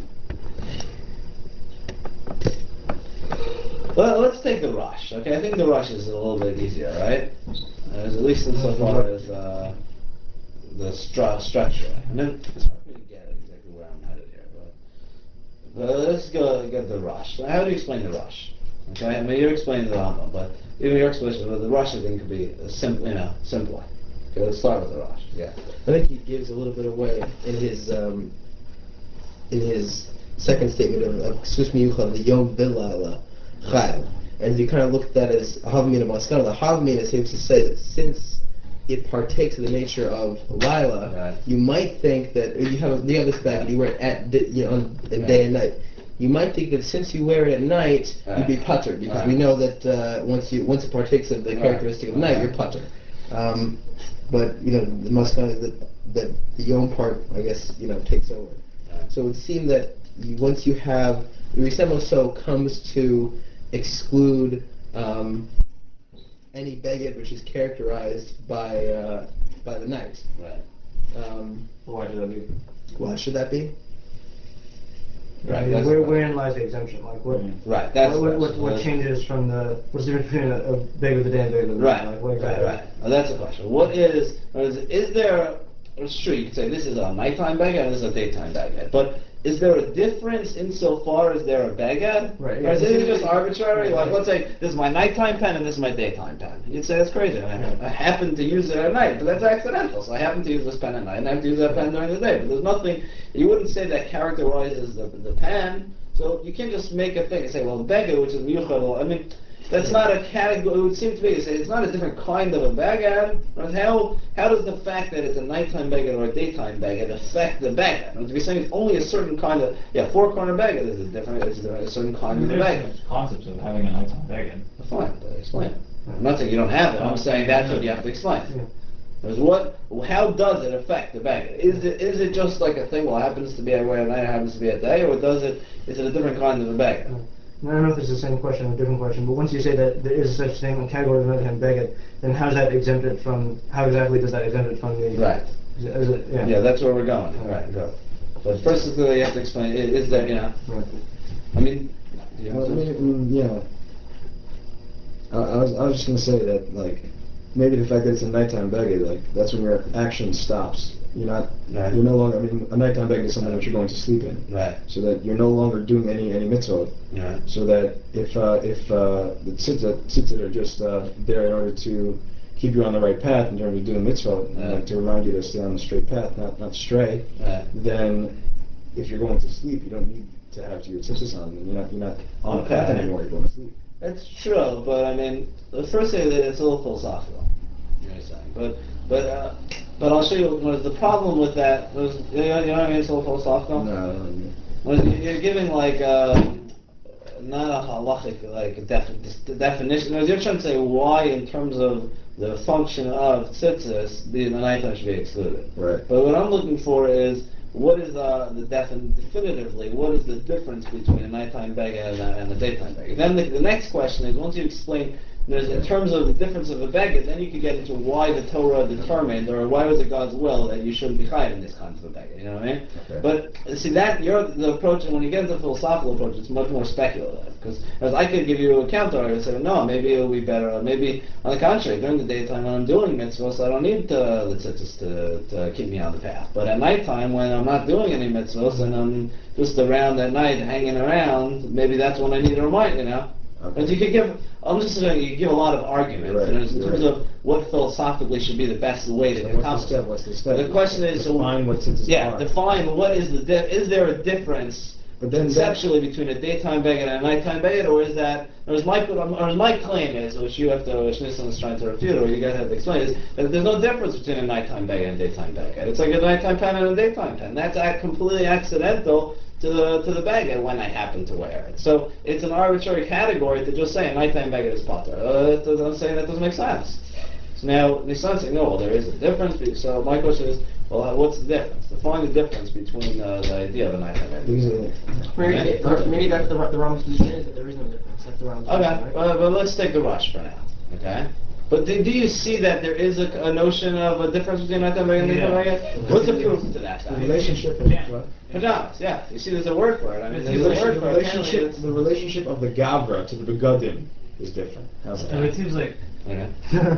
Well, let's take the rush. Okay, I think the rush is a little bit easier, right? Uh, at least insofar as uh, the stru- structure. I mean, it's hard for me to get exactly where I'm headed here, but, but let's go get the rush. So how do you explain the rush? Okay, I mean you're explaining the Rambam, but even your explanation of the rush, I think, could be a sim- you know, simpler. Okay, let's start with the rush. Yeah. I think he gives a little bit away in his um, in his second statement of, of Ksus Miyuchad, the Yom Bilala Chayil. And if you kind of look at that as Havmin and Maskana, the Havmin seems to say that since it partakes of the nature of Lila, Right. you might think that you have you have this bag and you wear it at di- you know, on a Right. day and night. You might think that since you wear it at night, you'd be Right. putter because Right. we know that uh, once you once it partakes of the Right. characteristic of night, Right. you're putter. Um, but you know the Maskana is that that the Yom part, I guess, you know, takes over. Right. So it would seem that you, once you have Risemo So comes to exclude um, any beged which is characterized by uh, by the night. Right. Um, Why should that be? why should that be? Right, I mean, that's where, the point. wherein lies the exemption? Like what? Right, that's the what, what, question. what, what changes from the what's the difference between a, a bag of the day and a bag of the week? Right, Like what right, exactly? right. Now that's the question. What is, is, is there, it's true, you could say this is a nighttime baguette and this is a daytime baguette, but is there a difference insofar as they're a baguette? Right, Or yeah. is it just arbitrary? Right, Like, right. let's say, this is my nighttime pen and this is my daytime pen. You'd say, that's crazy. I, I happen to use it at night, but that's accidental. So I happen to use this pen at night and I have to use that pen during the day. But there's nothing, you wouldn't say that characterizes the, the pen. So you can't just make a thing and say, well, the baguette, which is miyuchad, I mean, that's not a category. It would seem to me to say it's not a different kind of a baguette. Right? How how does the fact that it's a nighttime baguette or a daytime baguette affect the baguette? Right? To be saying it's only a certain kind of yeah four corner baguette is a different is a certain kind of a baguette. There's concepts of having a nighttime baguette. Fine, but explain it. I'm not saying you don't have it. I'm saying that's what you have to explain. Yeah. Because what, how does it affect the baguette? Is it is it just like a thing? Well, it happens to be at night, it happens to be at day, or does it? Is it a different kind of a baguette? I don't know if it's the same question or a different question, but once you say that there is such thing, a category of nighttime baguette, then how does that exempt it from, how exactly does that exempt it from the... Right. Is it, is it, yeah. Yeah, that's where we're going. All right, go. But first, is that you have to explain. i- Is there, you know? Right. I mean, you Well, I know, mean, I mean, you know, I, I was, I was just gonna say that, like, maybe the fact that it's a nighttime baguette, like, that's when your action stops. You're not, Right. you're no longer, I mean, a nighttime baguette is something that you're going to sleep in. right, So that you're no longer doing any, any mitzvot. right, So that if, uh, if, uh, the tzitzit, tzitzit are just, uh, there in order to keep you on the right path in terms of doing mitzvot, and, Yeah. like, to remind you to stay on the straight path, not, not stray, right. then if you're going to sleep, you don't need to have your tzitzit on, and you're not, you're not on the path Okay. anymore, you're going to sleep. That's true, but I mean, the first thing that it's a little philosophical. You know what I'm saying? But, but, uh, but I'll show you what the problem with that was. You know, you know what I mean? It's a little philosophical. No, I don't know. Was you- you're giving like uh, not a halachic like a def- the definition. No, you're trying to say why, in terms of the function of tzitzis, the, the nighttime should be excluded. Right. But what I'm looking for is what is uh, the defin- definitively what is the difference between a nighttime baguette and a, and a daytime baguette? Then the, the next question is, once you explain there's in terms of the difference of a baguette, then you can get into why the Torah determined, or why was it God's will that you shouldn't be chayav in this kind of a baguette. You know what I mean? Okay. But see that you're the approach, and when you get into the philosophical approach, it's much more speculative. Because as I could give you a counter, I would say, no, maybe it'll be better. Or maybe on the contrary, during the daytime when I'm doing mitzvahs, I don't need uh, the tzitzis to, to keep me on the path. But at nighttime, when I'm not doing any mitzvahs and I'm just around at night hanging around, maybe that's when I need a reminder. You know. Okay. But you could give, I'm just saying, you could give a lot of arguments Right, in terms in right. terms of what philosophically should be the best way to So what's the accomplish step? it. What's the step? The question is, so- Define what tzitzis Yeah, are. define what is the, di- is there a difference But then- conceptually between a daytime baguette and a nighttime baguette, or is that, or is my, or is my claim is, which you have to, which Nissan is trying to refute, or you guys have to explain, is that there's no difference between a nighttime baguette and a daytime baguette. It's like a nighttime pen and a daytime pen. That's ac- completely accidental to the to the baguette when I happen to wear it. So it's an arbitrary category to just say a nighttime baguette is potter. Uh, that doesn't- I'm saying that doesn't make sense. So now Nissan saying, no, well, there is a difference. be- So my question is, well, uh, what's the difference? Define the difference between uh, the idea of a nighttime baguette. Because, uh, Maybe, or maybe that's the, the Rambam's position is that there is no difference. That's the Rambam's Okay, position, right? but, but let's take the rush for now. Okay. But do, do you see that there is a, a notion of a difference between nighttime baguette and daytime Yeah. baguette? What's the proof to that? the Guy? relationship of Yeah. what? Pajamas. Yeah. You see, there's a word for it. I mean, The there's a relation- word the for it. Apparently relationship, it's- the relationship of the gavra to the begadim is different. How's And it that? seems like, Okay.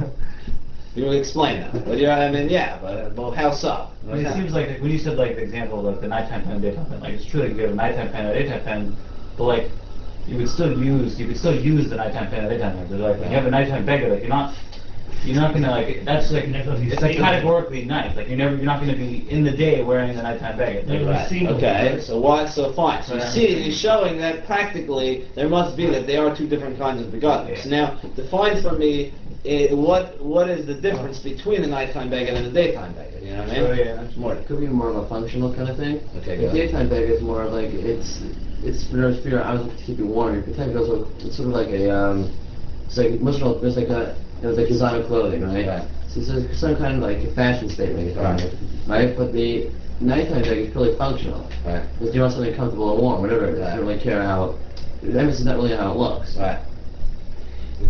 You will explain that. But yeah, I mean, yeah, but uh, well, how so? I mean, it seems like, like when you said like the example of like the nighttime pen, daytime pen, like it's true like you have a nighttime pen and a daytime pen, but like you would still use you could still use the nighttime pen and daytime pen. But like when you have a nighttime baguette, like you're not you're not gonna like that's like it's like categorically night. Like you're never you're not gonna be in the day wearing the nighttime baguette. Like, Right. Okay. So what? So fine. So you Right. see, you're showing that practically there must be that they are two different kinds of begottens. Yeah. Now, define for me eh, what what is the difference between a nighttime baguette and a daytime baguette? You know what I mean? Oh, yeah. More. It could be more of a functional kind of thing. Okay, The go ahead. daytime bag is more like it's it's for nurse fear hours to keep you warm. Your daytime goes like it's sort of like a um, it's like emotional. It's like a you know, like designer clothing, right? Right. So it's like some kind of like a fashion statement, if Right. right. right? But the nighttime bag is purely functional. Right. Because you want something comfortable and warm, whatever it is. Right. You don't really care how. The emphasis is not really on how it looks. Right. Okay, go.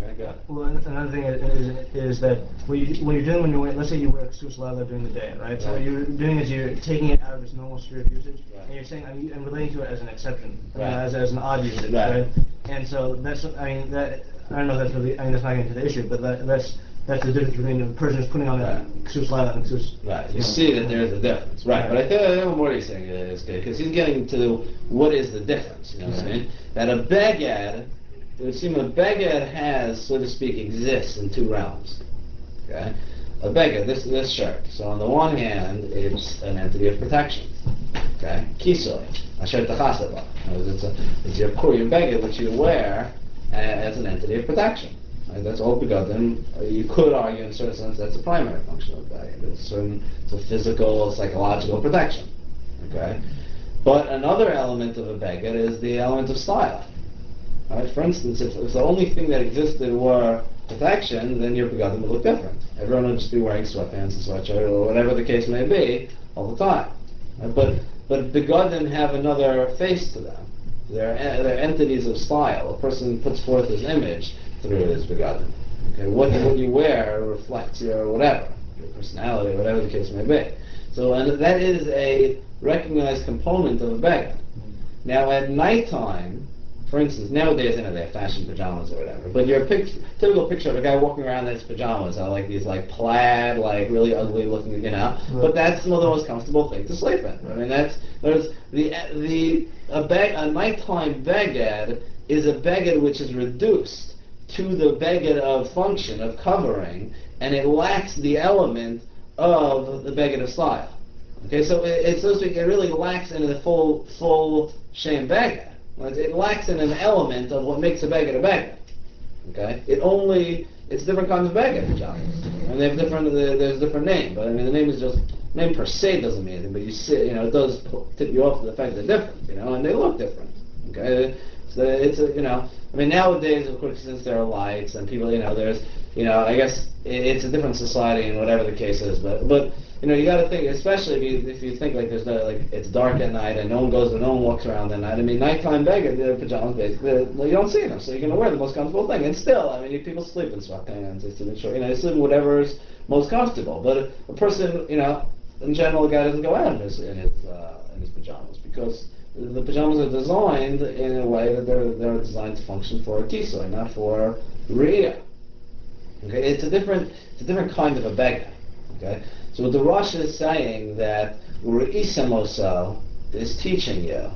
well, another thing is, is that when, you, when you're doing when you wear, let's say you wear a ksus lila during the day, right? So what Right. you're doing is you're taking it out of its normal sphere of usage, Right. and you're saying I'm, I'm relating to it as an exception, you know, Right. as as an odd usage, Right. right? And so that's I mean that I don't know if that's really I mean that's not getting to the issue, but that, that's that's the difference between a person who's putting on a Right. ksus lila and a ksus. Right, you know, see that there's a difference, right, Right. but I think, I think what Morty's saying is good, because he's getting to what is the difference, you know what I mean? That a beged, it would seem a beged has, so to speak, exists in two realms, okay? A beged, this, this shirt, so on the one hand, it's an entity of protection, okay? Kisoy, asher tachaseva, it's, a- it's your, your beged, which you wear as an entity of protection. Right, that's all begotten. You could argue, in a certain sense, that's a primary function of that. It's, certain, it's a physical, psychological protection. Okay, but another element of a beged is the element of style. Right? For instance, if, if the only thing that existed were protection, then your begotten would look different. Everyone would just be wearing sweatpants and sweatshirt or whatever the case may be all the time. Right? But but begotten have another face to them. They're they're entities of style. A person puts forth his image through his begotten. Okay, what what you wear reflects your whatever, your personality, whatever the case may be. So, and that is a recognized component of a beged. Now, at nighttime, for instance, nowadays, you know, they have fashion pajamas or whatever, but your pic- typical picture of a guy walking around in his pajamas are like these like plaid, like really ugly looking, you know, but that's one of the most comfortable things to sleep in. I mean, that's, there's, the, the, a, beg, a nighttime beged is a beged which is reduced to the beged of function, of covering, and it lacks the element of the beged of style. Okay, so it, it's so to speak, it really lacks in the full, full shem beged. It lacks in an element of what makes a beged a beged. Okay, it only, it's different kinds of beged pajamas, and they have different, there's a different name, but I mean the name is just, name per se doesn't mean anything, but you see, you know, it does tip you off to the fact that they're different, you know, and they look different. Okay, so it's a, you know, I mean nowadays of course since there are lights and people, you know, there's, you know, I guess it's a different society and whatever the case is, but but you know you got to think, especially if you if you think like there's no like it's dark at night and no one goes no one walks around at night. I mean nighttime beged, their pajamas basically you don't see them, so you're gonna wear the most comfortable thing. And still, I mean you, people sleep in sweatpants, they sleep in short, you know, they sleep in whatever's most comfortable. But a, a person, you know, in general, a guy doesn't go out in his in his uh, in his pajamas because the pajamas are designed in a way that they're they're designed to function for a kisoi, not for re'iyah. Okay, it's a different it's a different kind of a beged. Okay, so what the Rosh is saying that Re'isamoso is teaching you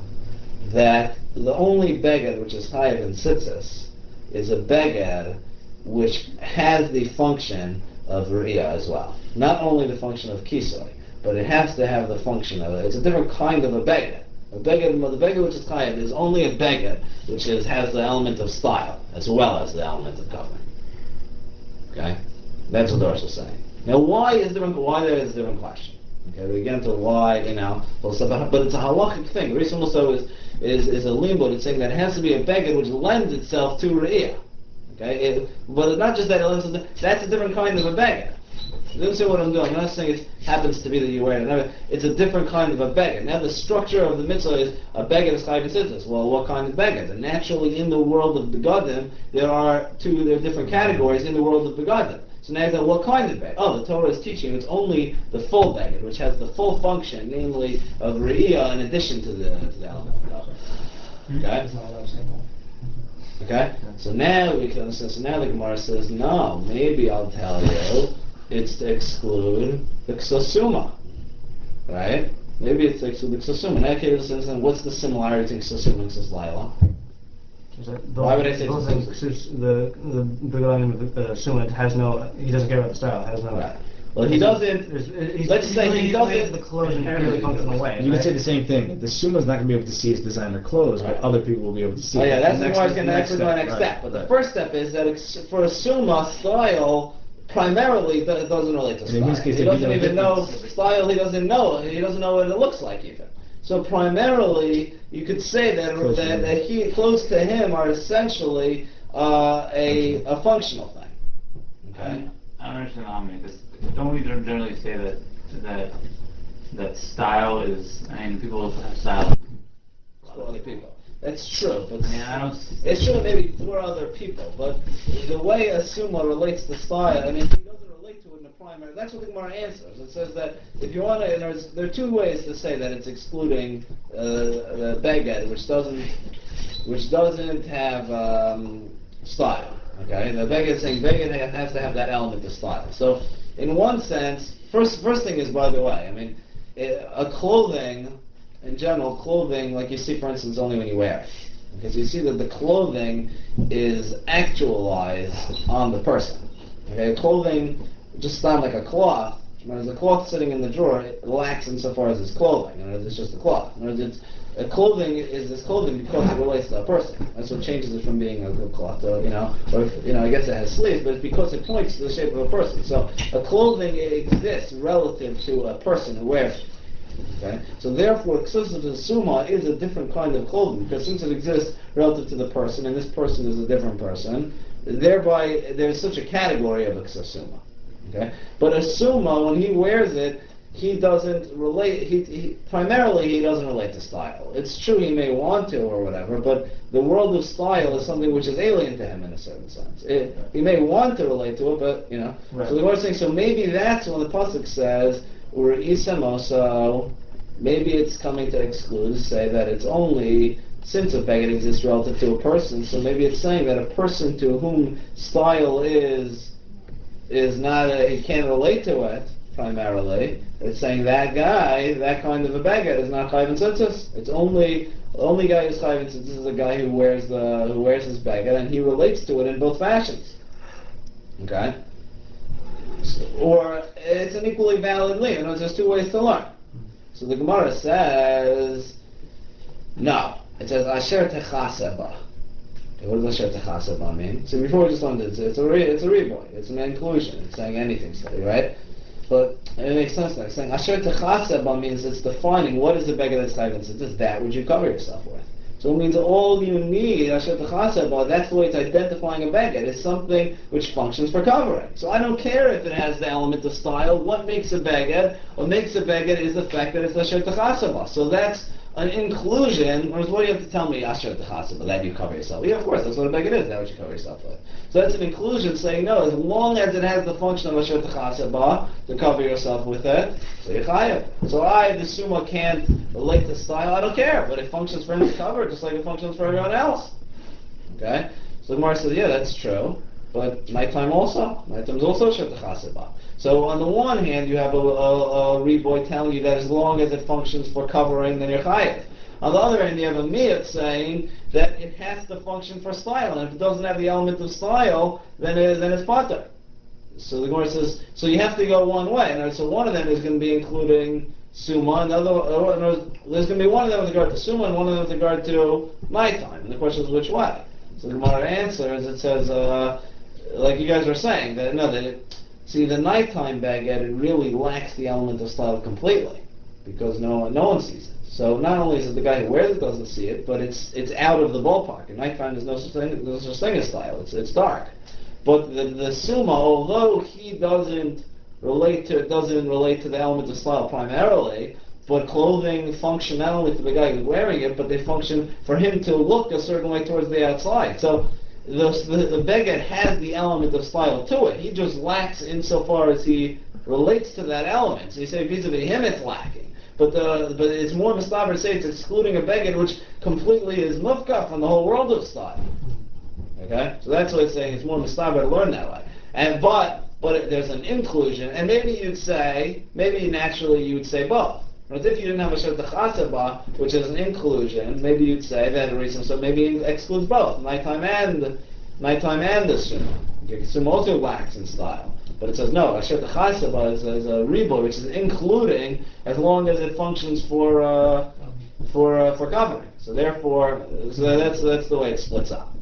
that the only beged which is chayav in tzitzis is a beged which has the function of re'iyah as well. Not only the function of kisoi, but it has to have the function of it. It's a different kind of a beged. A beged, the beged which is chayav is only a beged which is, has the element of style as well as the element of covering. Okay, that's what the Rosh is saying. Now, why is different? Why there is a different question? Okay, we get into why, you know, but it's a halachic thing. The reason also is is is a limbo. It's saying that it has to be a beged which lends itself to re'iyah. Okay, it, but it's not just that it lends itself. That's a different kind of a beged. You don't see what I'm doing. I'm not saying it happens to be that you wear it. It's a different kind of a beged. Now the structure of the mitzvah is a beged is chayav b'tzitzis. Well, what kind of beged? And naturally, in the world of begadim, there are two, there are different categories in the world of begadim. So now you say, what kind of beged? Oh, the Torah is teaching it's only the full beged, which has the full function, namely of re'iyah, in addition to the to the element of cover. Okay. Okay. So now we can. So now the Gemara says, no, maybe I'll tell you. It's to exclude the Ksosuma, right? Maybe it's to exclude the Ksosuma. In that case, what's the similarity between Ksosuma and Ksos Why would I say those Ksos? things, the the begadim uh, Suma has no, he doesn't care about the style, has no. Right. Well, he doesn't. It's, it's, Let's he's say really he doesn't. related to the clothes in a purely functional way. You right? can say the same thing. The Suma's not going to be able to see his designer clothes, Right. but other people will be able to see Oh it. yeah, that's the the next, why I was the going to actually go to the next right, step. But right. the first step is that it's, for a Suma, style primarily it doesn't relate to And in style. his case, He there'd be doesn't no even know difference. style. He doesn't know. He doesn't know what it looks like even. So primarily, you could say that Close to that, him. that he close to him are essentially uh, a a functional thing. Okay. I don't understand how many, because don't we generally say that that that style is, I mean, people have style. For other people. That's true, but Yeah, I don't. it's true maybe for other people, but the way a summa relates to style, I mean, he doesn't relate to it in the primary. That's what the Gemara answers. It says that if you want to, there's, there are two ways to say that it's excluding uh, the beged, which doesn't, which doesn't have um, style. Okay, the beged is saying beged has to have that element of style. So, in one sense, first first thing is, by the way, I mean, it, a clothing. In general, clothing, like you see, for instance, only when you wear it. Because you see that the clothing is actualized on the person. Okay, clothing just sounds like a cloth, whereas a cloth sitting in the drawer, it lacks insofar as it's clothing. In other words, it's just a cloth. In other words, it's, a clothing is this clothing because it relates to a person. That's what changes it from being a good cloth to, you know, or, if, you know, I guess it has sleeves, but it's because it points to the shape of a person. So a clothing exists relative to a person who wears it. Okay? So therefore, Ksusa to Suma is a different kind of clothing, because since it exists relative to the person, and this person is a different person, thereby there's such a category of a Ksusuma. Okay? But a Suma, when he wears it, he doesn't relate, he, he, primarily he doesn't relate to style. It's true he may want to or whatever, but the world of style is something which is alien to him in a certain sense. It, he may want to relate to it, but, you know. Right. So the Lord's saying, so maybe that's when the Pasuk says, or Isamoso, maybe it's coming to exclude, say that it's only, since a beged exists relative to a person, so maybe it's saying that a person to whom style is, is not, a, he can't relate to it, primarily. It's saying that guy, that kind of a beged is not chayv and tzitzis. It's only, the only guy who's chayv and tzitzis is a guy who wears the, who wears his beged, and he relates to it in both fashions. Okay? Or it's an equally valid lien. There's two ways to learn. So the Gemara says, no. It says, Asher techaseba. Okay, what does Asher techaseba mean? So before we just learned it, it's, it's a re, it's a reboy. It's an inclusion. It's saying anything study, right? But it makes sense now. It's saying Asher techaseba means it's defining what is the beged that's chayv and tzitzis. That which you cover yourself with. So it means all you need, Asher techaseba, that's the way it's identifying a beged. It's something which functions for covering. So I don't care if it has the element of style. What makes a beged? What makes a beged is the fact that it's Asher techaseba. So that's an inclusion. Whereas what do you have to tell me, Asher techaseba, that you cover yourself? Yeah, of course, that's what a beged is. That's what you cover yourself with. So that's an inclusion saying, no, as long as it has the function of Asher techaseba, to cover yourself with it, so you're chayav. So I, the Summa, can't relate to style, I don't care, but it functions for him to cover just like it functions for everyone else. Okay? So the Gemara says, yeah, that's true, but nighttime also. Nighttime is also Asher techaseba. So on the one hand, you have a, a, a reboy telling you that as long as it functions for covering, then you're chayav. On the other hand, you have a miyat saying that it has to function for style, and if it doesn't have the element of style, then it, then it's pater. So the Gemara says, so you have to go one way. And so one of them is going to be including Suma, another, uh, there's going to be one of them with regard to Suma and one of them with regard to nighttime. And the question is which way? So the Gemara answers, it says, uh, like you guys are saying, that no, that it, see the nighttime beged, it really lacks the element of style completely, because no one, no one sees it. So not only is it the guy who wears it doesn't see it, but it's it's out of the ballpark. At nighttime, there's no such thing, there's no such thing as style. It's it's dark. But the, the Summa, although he doesn't relate to, doesn't relate to the element of style primarily, but clothing function not only for the guy who's wearing it, but they function for him to look a certain way towards the outside. So the, the, the beged has the element of style to it. He just lacks insofar as he relates to that element. So you say vis-a-vis him it's lacking. But the but it's more mistaber to say it's excluding a beged which completely is mufka from the whole world of style. Okay, so that's what it's saying. It's more mistaber to learn that way. And but but it, there's an inclusion, and maybe you'd say maybe naturally you would say both. But if you didn't have a Asher techaseba, which is an inclusion, maybe you'd say that a reason. So maybe it excludes both nighttime and nighttime and the Summa. Okay, Summa also lacks in style. But it says no, Asher techaseba is, is a reboy, which is including as long as it functions for uh, for uh, for covering. So therefore, so that's that's the way it splits up.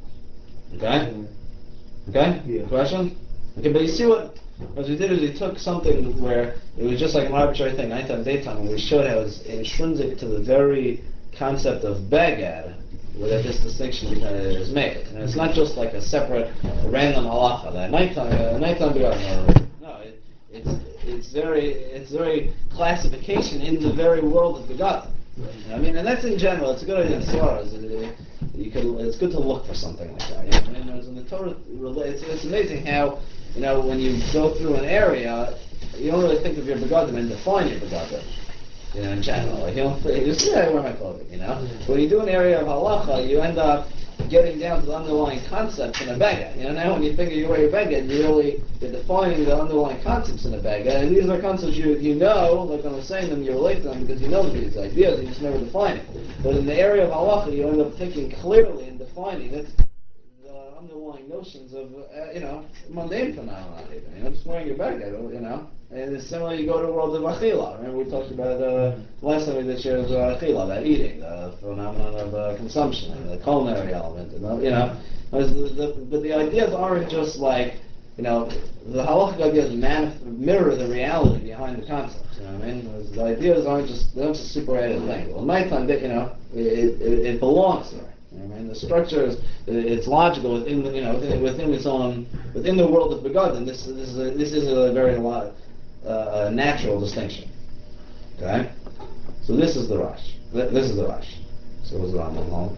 Okay, okay. Yeah. Question? Okay, but you see what what we did is we took something where it was just like an arbitrary thing, nighttime, daytime, and we showed how it's intrinsic to the very concept of beged, where this distinction is made. And it's not just like a separate random halacha that nighttime, uh, nighttime beged. No, it, it's it's very it's very classification in the very world of beged. I mean, and that's in general. It's a good idea in Svaras. You could. It's good to look for something like that. You know, and there's in the Torah, it's, it's amazing how, you know, when you go through an area, you don't really think of your begadim and define your begadim. You know, in general, like you don't. You just say, I wear my clothing. You know, when you do an area of halacha, you end up getting down to the underlying concepts in a beged. You know, now when you think of you wear your beged, you really you're defining the underlying concepts in a beged, and these are concepts you you know, like I was saying them, you relate to them because you know these ideas, you just never define it. But in the area of halacha, you end up thinking clearly and defining it. The underlying notions of, uh, you know, mundane phenomena, even, you know, just wearing your beged, you know. And it's similar, you go to the world of achila. Remember we talked about, uh, last time we did share uh, achila, that eating, the phenomenon of uh, consumption, and the culinary element, and the, you know. The, the, but the ideas aren't just like, you know, the halachic ideas manif- mirror the reality behind the concepts, you know what I mean? The ideas aren't just, they're not just superadded things. Well, nighttime, you know, it, it, it belongs there. You know what I mean? The structure is, it's logical within the, you know, within, within its own, within the world of begadim. This, this is a, this is a very lot, uh, a natural distinction. Okay, so this is the rush. This is the rush. So what's the Rambam home?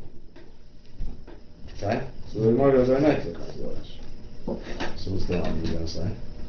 Okay, so the Gemara goes right next to the rush. So what's the Rambam going to say?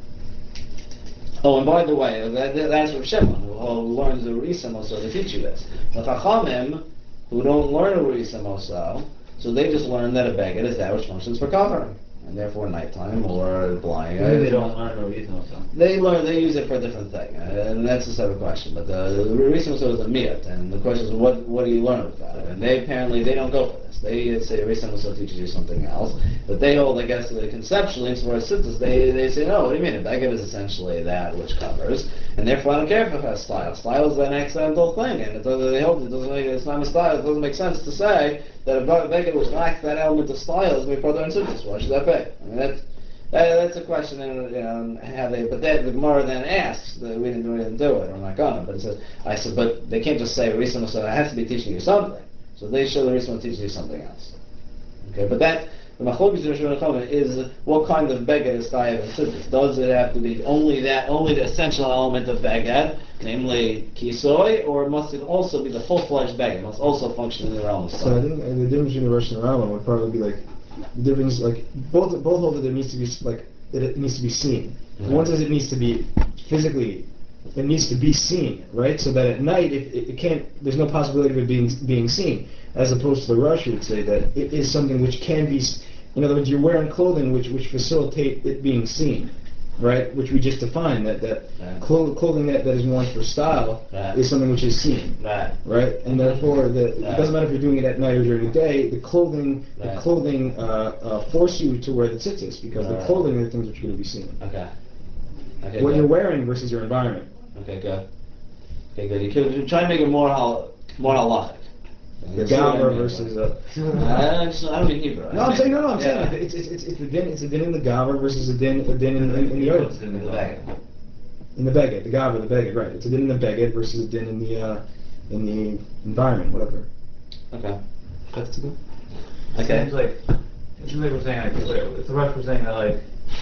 Oh, and by the way, that, that's from Shimon, who learns the Risa also to teach you this. The Chachamim, who don't learn Urisa Mosel, so they just learn that a beged is that which functions for covering, and therefore nighttime or blind. Maybe they don't learn Urisa Mosel. They learn, they use it for a different thing, and that's a separate question. But the, the Urisa Mosel is a miyat, and the question is, what what do you learn with that? And they apparently they don't go for this. They say Urisa Mosel teaches you something else, but they hold, I guess, conceptually, as far as sittas, they they say no. What do you mean? A beged is essentially that which covers. And therefore, I don't care if it has style. Style is an accidental thing, and it doesn't, they hold it doesn't make it's not a style. It doesn't make sense to say that a beged which lacks that element of style is going to be brother and sisters. Why should that be? I mean, that's that, that's a question, in, you know, how they. But that the Gemara then asks that we didn't, we didn't do it. I'm not gonna. But it says, I said, but they can't just say Risa so it has to be teaching you something. So they show the Risa teaches you something else. Okay, but that. The machlokes in Rishon LeChama is what kind of beged is chayav and tzitzis. Does it have to be only that, only the essential element of beged, namely kisoy, or must it also be the full-fledged beged? It must also function in the realm of So I style. think uh, the difference between the Rosh and the Rambam would probably be like the difference, like both both hold that there needs to be like that it needs to be seen. Mhm. One says it needs to be physically, it needs to be seen, right? So that at night it, it, it can't. There's no possibility of it being being seen, as opposed to the Rosh who would say that it is something which can be. In other words, you're wearing clothing which which facilitate it being seen, right? Which we just defined that that Right. clo- clothing that, that is worn for style Right. is something which is seen. Right. Right, and therefore, the, Right. it doesn't matter if you're doing it at night or during the day. The clothing, Right. the clothing uh, uh, force you to wear the tzitzis because the Right. clothing are the things which are going to be seen. Okay. Okay. What good. you're wearing versus your environment. Okay, good. Okay, good. You could you try to make it more hal more halachic. The You see what I gabra mean, versus. right? Uh, I don't, just- I don't mean Hebrew. no, I'm saying no, no. I'm Yeah. saying it's it's it's it's a din. It's a din in the gabra versus a din a din in, in, in the What's earth. in In the bag. In the beged, the gabra, the beged, right? It's a din in the beged versus a din in the uh, in the environment, whatever. Okay. That's good. It Okay. seems like, it seems like we're saying, like, if the Rush was saying that, like,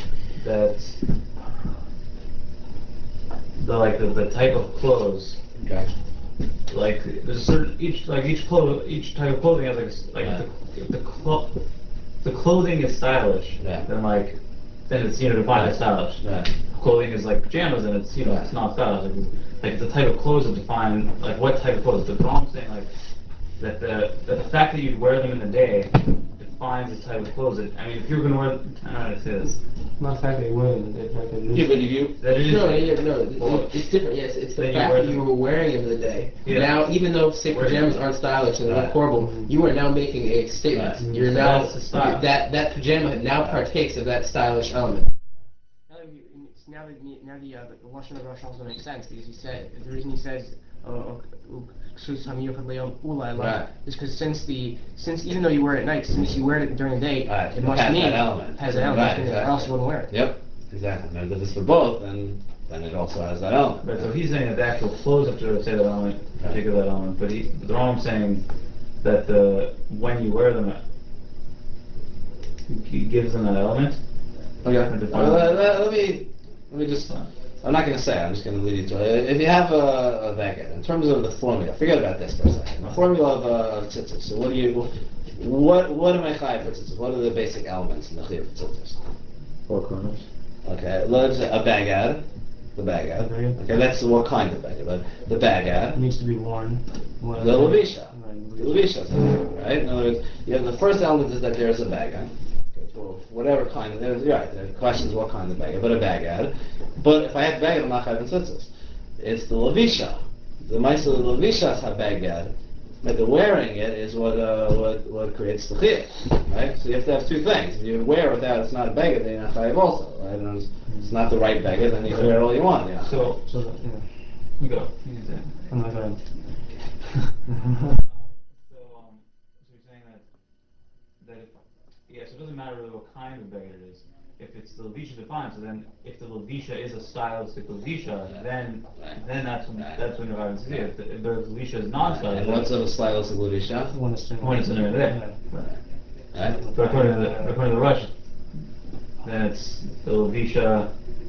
that the, like, the, the type of clothes, Okay. like, there's a certain, each, like, each clo, each type of clothing has, like, a s- like, Yeah. if the, if the clo, the clothing is stylish, Yeah. then, like, then it's, you know, defined as stylish. Right. Clothing is like pajamas, and it's, you know, Right. it's not stylish. Like, like the type of clothes that define, like, what type of clothes. But I'm saying, like, that the that the fact that you'd wear them in the day defines the type of clothes. That, I mean, if you were gonna wear, I don't know how to say this. Not the fact that you're wearing it, the fact that Yeah, but if you That it is. No, yeah, no, it- Well, it- it's different. Yes, it's the Then you fact wear that you them. were wearing them in the day. Yeah. Now, even though say Wear- pajamas aren't stylish and they look Right. horrible, you are now making a statement. Right. You're So now that's the style. that that pajama now Right. partakes of that stylish element. Now that, you, it's- now that you- now the uh, the Lashon of Rosh also makes sense because he said the reason he says uh, Right. is because since the since even though you wear it at night, since you wear it during the day, Right. it It must has mean that element. has that element, Right, or exactly. else you wouldn't wear it. Yep. Exactly. Now, if it's for both, then then it also has that element. Right, so he's saying that the actual clothes have to say that element, particular that element, but he, but the wrong saying that the when you wear them, he gives them that element. Okay. And define Well, them. let, let, let me let me just I'm not going to say. I'm just going to lead you to it. If you have a, a baguette, in terms of the formula, forget about this for a second. The formula of uh, tzitzis. So what do you, what what am I chayav for tzitzis? What are the basic elements in the chiyuv for tzitzis? Four corners. Okay, let's say a baguette. The baguette. Okay, that's what kind of baguette? But the baguette. It needs to be worn. The levisha. The levisha, right? In other words, you have the first element is that there's a baguette. Well, whatever kind of, there's, right, the question is what kind of baguette, but a baguette. But if I have baguette, I'm not having tzitzis. It's the levisha. The mice of the levishas have baguette, but the wearing it is what uh, what what creates the chiyuv, right? So you have to have two things. If you wear it without, it's not a baguette, then you're not chayav also, right? And it's, it's not the right baguette, then you can wear it all you want. Yeah. So, So, that, yeah. you go. You can say. I'm not going. So, um, so you're saying that, that if, yeah, so it doesn't matter really what kind of baguette it is. If it's the levisha defined, so then if the levisha is a stylistic levisha, then then that's when that's when you're having to see. If the, if the levisha is non-stylistic, And what's a stylistic levisha? When it's when it's in there, there. Right? But according to the according to the Rush, then it's the levisha,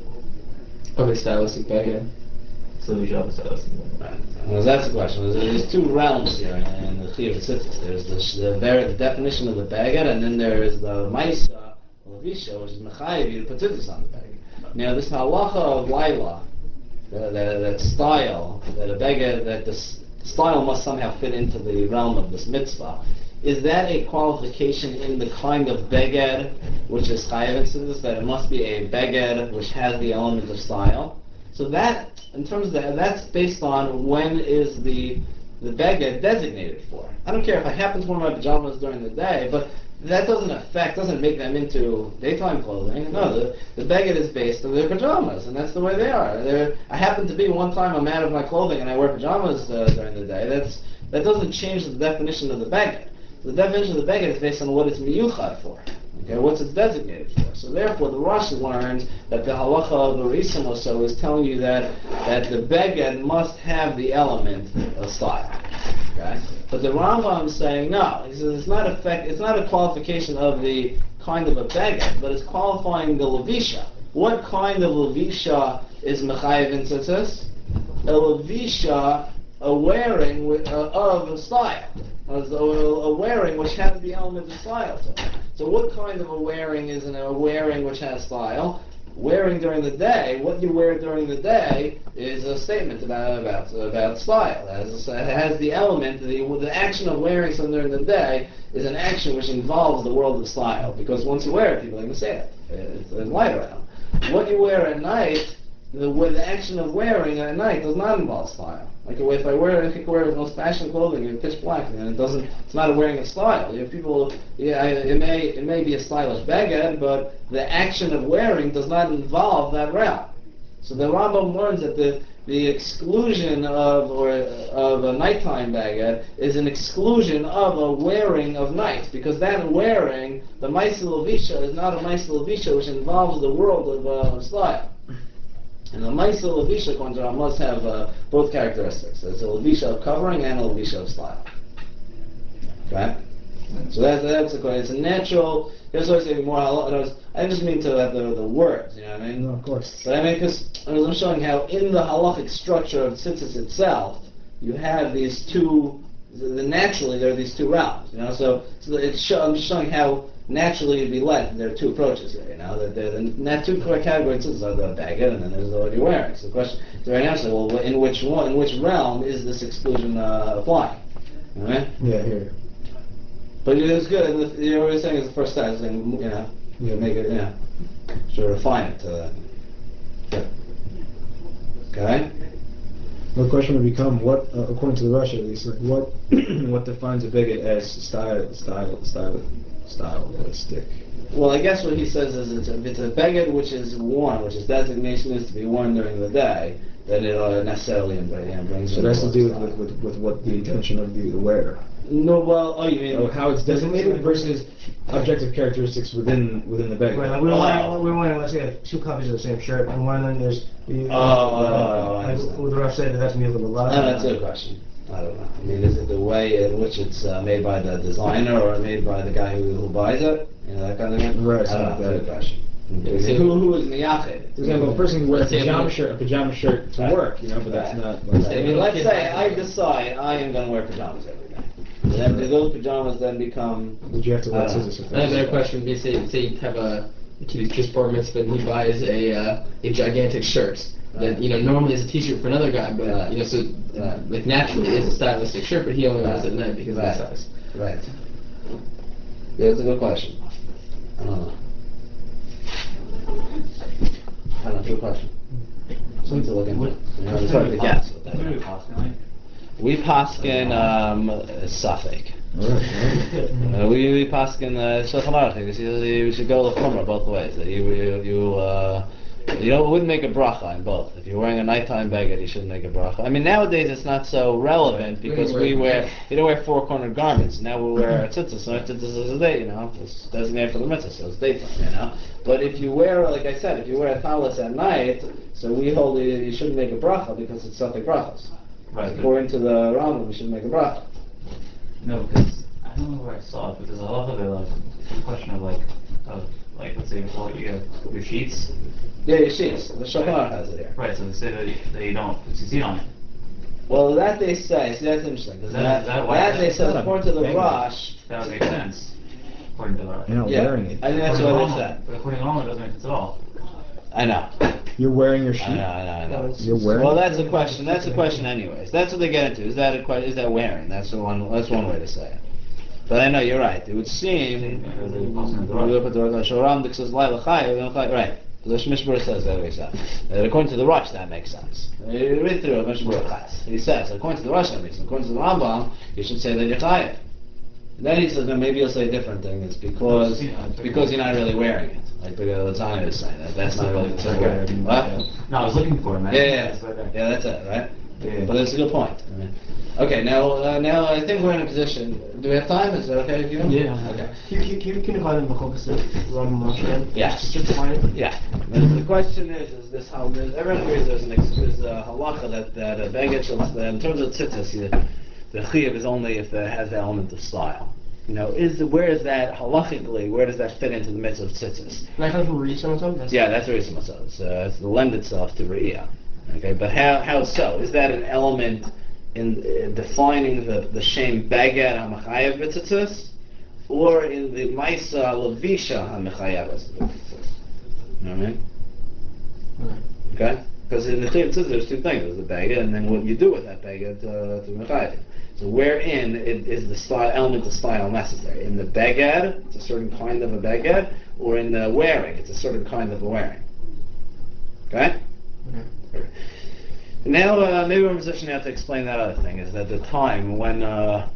Of a stylistic baguette. it's the levisha of the stylistic. Right. Well, that's the question. There's, there's two realms here in the chiyuv tzitzis. There's the, sh- the, very, the definition of the baguette, and then there is the ma'isa levisha, which is mechayev you to put tzitzis on the baguette. Now, this halacha of Laila, that, that, that style, that a baguette, that the s- style must somehow fit into the realm of this mitzvah. Is that a qualification in the kind of baguette which is chayav in tzitzis, that it must be a baguette which has the element of style? So that, in terms of that, that's based on when is the the baguette designated for. I don't care if I happen to wear my pajamas during the day, but that doesn't affect, doesn't make them into daytime clothing. No, the, the baguette is based on their pajamas, and that's the way they are. They're, I happen to be, one time I'm out of my clothing and I wear pajamas uh, during the day. That's That doesn't change the definition of the baguette. The definition of the baguette is based on what it's miyuchad for. Okay, what's it designated for? So therefore, the Rashi learns that the halacha of the Risim also is telling you that that the baguette must have the element of style. Okay, but the Rambam is saying no. He says it's not effect. It's not a qualification of the kind of a baguette, but it's qualifying the levisha. What kind of levisha is mechayev in tzitzis? A levisha, a wearing with, uh, of style. As a, a wearing which has the element of style to it. So what kind of a wearing is an, a wearing which has style? Wearing during the day, what you wear during the day is a statement about about, about style. It has, it has the element, the, the action of wearing something during the day is an action which involves the world of style. Because once you wear it, people are going to say it. It's, it's light around. What you wear at night, the, the action of wearing at night does not involve style. Like if I wear, if I wear the most fashion clothing in pitch black, and it doesn't, it's not a wearing of style. You know, people, yeah, it may, it may be a stylish baguette, but the action of wearing does not involve that realm. So the Rambam learns that the the exclusion of or of a nighttime baguette is an exclusion of a wearing of night, because that wearing, the Ma'aseh Levisha, is not a Ma'aseh Levisha which involves the world of uh, style. And the Ma'aseh Levisha contract must have uh, both characteristics. It's a Levisha of covering and a Levisha of style. Okay? So that, that's a question. It's a natural, here's what I say more, I just mean to have the, the words, you know what I mean? No, of course. But I mean, because I'm showing how in the halachic structure of tzitzis itself, you have these two, the, the naturally there are these two realms, you know? So, so it's show, I'm just showing how naturally it'd be led. There are two approaches here, you know. That the net two categories is the baguette, and then there's the what you're wearing. So the question, so right now, so well, in which one, in which realm is this exclusion uh, applying? All right. Yeah, here. But it is good. And the, you know what you're saying is the first step, saying you know, you make it, you know, sort of refine it to that. Yeah. Okay. The question would become, what, uh, according to the Rush at least, like what, what defines a bigot as style, style, style, stylistic? Well, I guess what he says is it's a, if it's a baguette which is worn, which its designation is to be worn during the day, then it uh, necessarily you know, brings. So it has to do with, with, with, with what the intention of the wearer. No, well, oh, you mean Oh, how it's designated versus objective characteristics within within the baguette. Right, like we were Oh. wearing, we were wearing, let's say, two copies of the same shirt, and one of them is, you, Oh, oh, oh, I like, understand. what the Rosh said, that that's me a little No, lot. that's a good question. I don't know. I mean, is it the way in which it's uh, made by the designer or made by the guy who, who buys it? You know, that kind of thing? Right, I don't know. something That's a like good that. question. See, who, who is miyached? For example, a person can wear a Let's say pajama I'm- shirt, a pajama shirt to Right. work, you know, but that's Right. not like I mean, let's say I decide I am going to wear pajamas every day. And then do those pajamas then become... Would you have to wear I don't know. scissors? Another better question would be, say, say you have a a kid who's just bar mitzvah and he buys a uh, a gigantic shirt that, you know, normally is a t-shirt for another guy, but, Right. you know, so, Right. like, naturally it's a stylistic shirt, but he only wears it at night because Right. of the size. Right. Yeah, that's a good question. I don't know. I don't know, good question. Something to look into. You know, it's hard to guess. with that. What do we cost, like? We paskin um, Suffolk. Uh, we we paskin uh, Shulchan Aruch. You see, you should go to Chumrah both ways. That you you you uh, you know, wouldn't make a bracha in both. If you're wearing a nighttime beged, you shouldn't make a bracha. I mean, nowadays it's not so relevant because we wear you don't wear four cornered garments. Now we wear tzitzis. So tzitzis is a day, you know, it's designated for the mitzvah, so it's daytime, you know. But if you wear, like I said, if you wear a talis at night, so we hold you, you shouldn't make a bracha because it's Suffolk brachas. Right. According to the Rambam, we should make a bracha. No, because I don't know where I saw it, but there's a lot of it, like, a question of like, of like, let's say, well, you have your sheets. Yeah, your sheets. The Shulchan Aruch has it here. Right, so they say that you, that you don't put tzitzit on it. Well, that they say, see, that's interesting. 'cause That- that, that- that they say, that- according to the that- Rosh, That would make sense, according to the. You're not yeah, wearing it. I think that's According to what they Rambam- said. But according to Rambam, it doesn't make sense at all. I know. You're wearing your I sheet. know, I know, I know. You're wearing. Well, it? that's a question. That's a question, anyways. That's what they get into. Is that a que- Is that wearing? That's the one. That's one way to say it. But I know you're right. It would seem. Right. The Mishmur says that makes sense. And according to the Rosh, that makes sense. You read through it, Mishmur Chas. He says, according to the Rosh, that makes sense. According to the Rambam, you should say that you're chayav. Then he says, no, maybe you'll say a different thing. It's because it's because you're not really wearing it. Like the Latanya is saying that that's not really considered wearing. What? No, I was looking for it, man. Yeah, yeah, It's right there. yeah. That's it, right? Yeah. But that's a good point. I mean, okay, now, uh, now I think we're in a position. Do we have time? Is that okay with you? Yeah. Okay. Can you, can you, can you call him Machokas Rambam Rosh again? Yes. Just, just define it. Yeah. The, the question is, is this how there's, everyone agrees there's an ex, there's a halacha that that a beged shall, in terms of tzitzis, the, the chiyuv is only if it has the element of style. You know, is the, where is that halachically? Where does that fit into the mitzvah of tzitzis? That comes from Rishon or something? Yeah, that's the reason. So it's, uh, it's lend itself to re'iyah. Okay, but how how so? Is that an element in uh, defining the the shem beged hamachayev b'tzitzis, or in the Maisa Levisha HaMechayev B'tzitzis? You know what I mean? Okay? Because in the Chiyuv Tzitzis there's two things. There's the Beged, and then what you do with that Beged uh, to Mechayev. So wherein it is the style, element of style necessary? In the Beged, it's a certain kind of a Beged, or in the wearing, it's a certain kind of a wearing. Okay? Okay. Now, uh, maybe we're in a position now to explain that other thing, is that the time when, uh,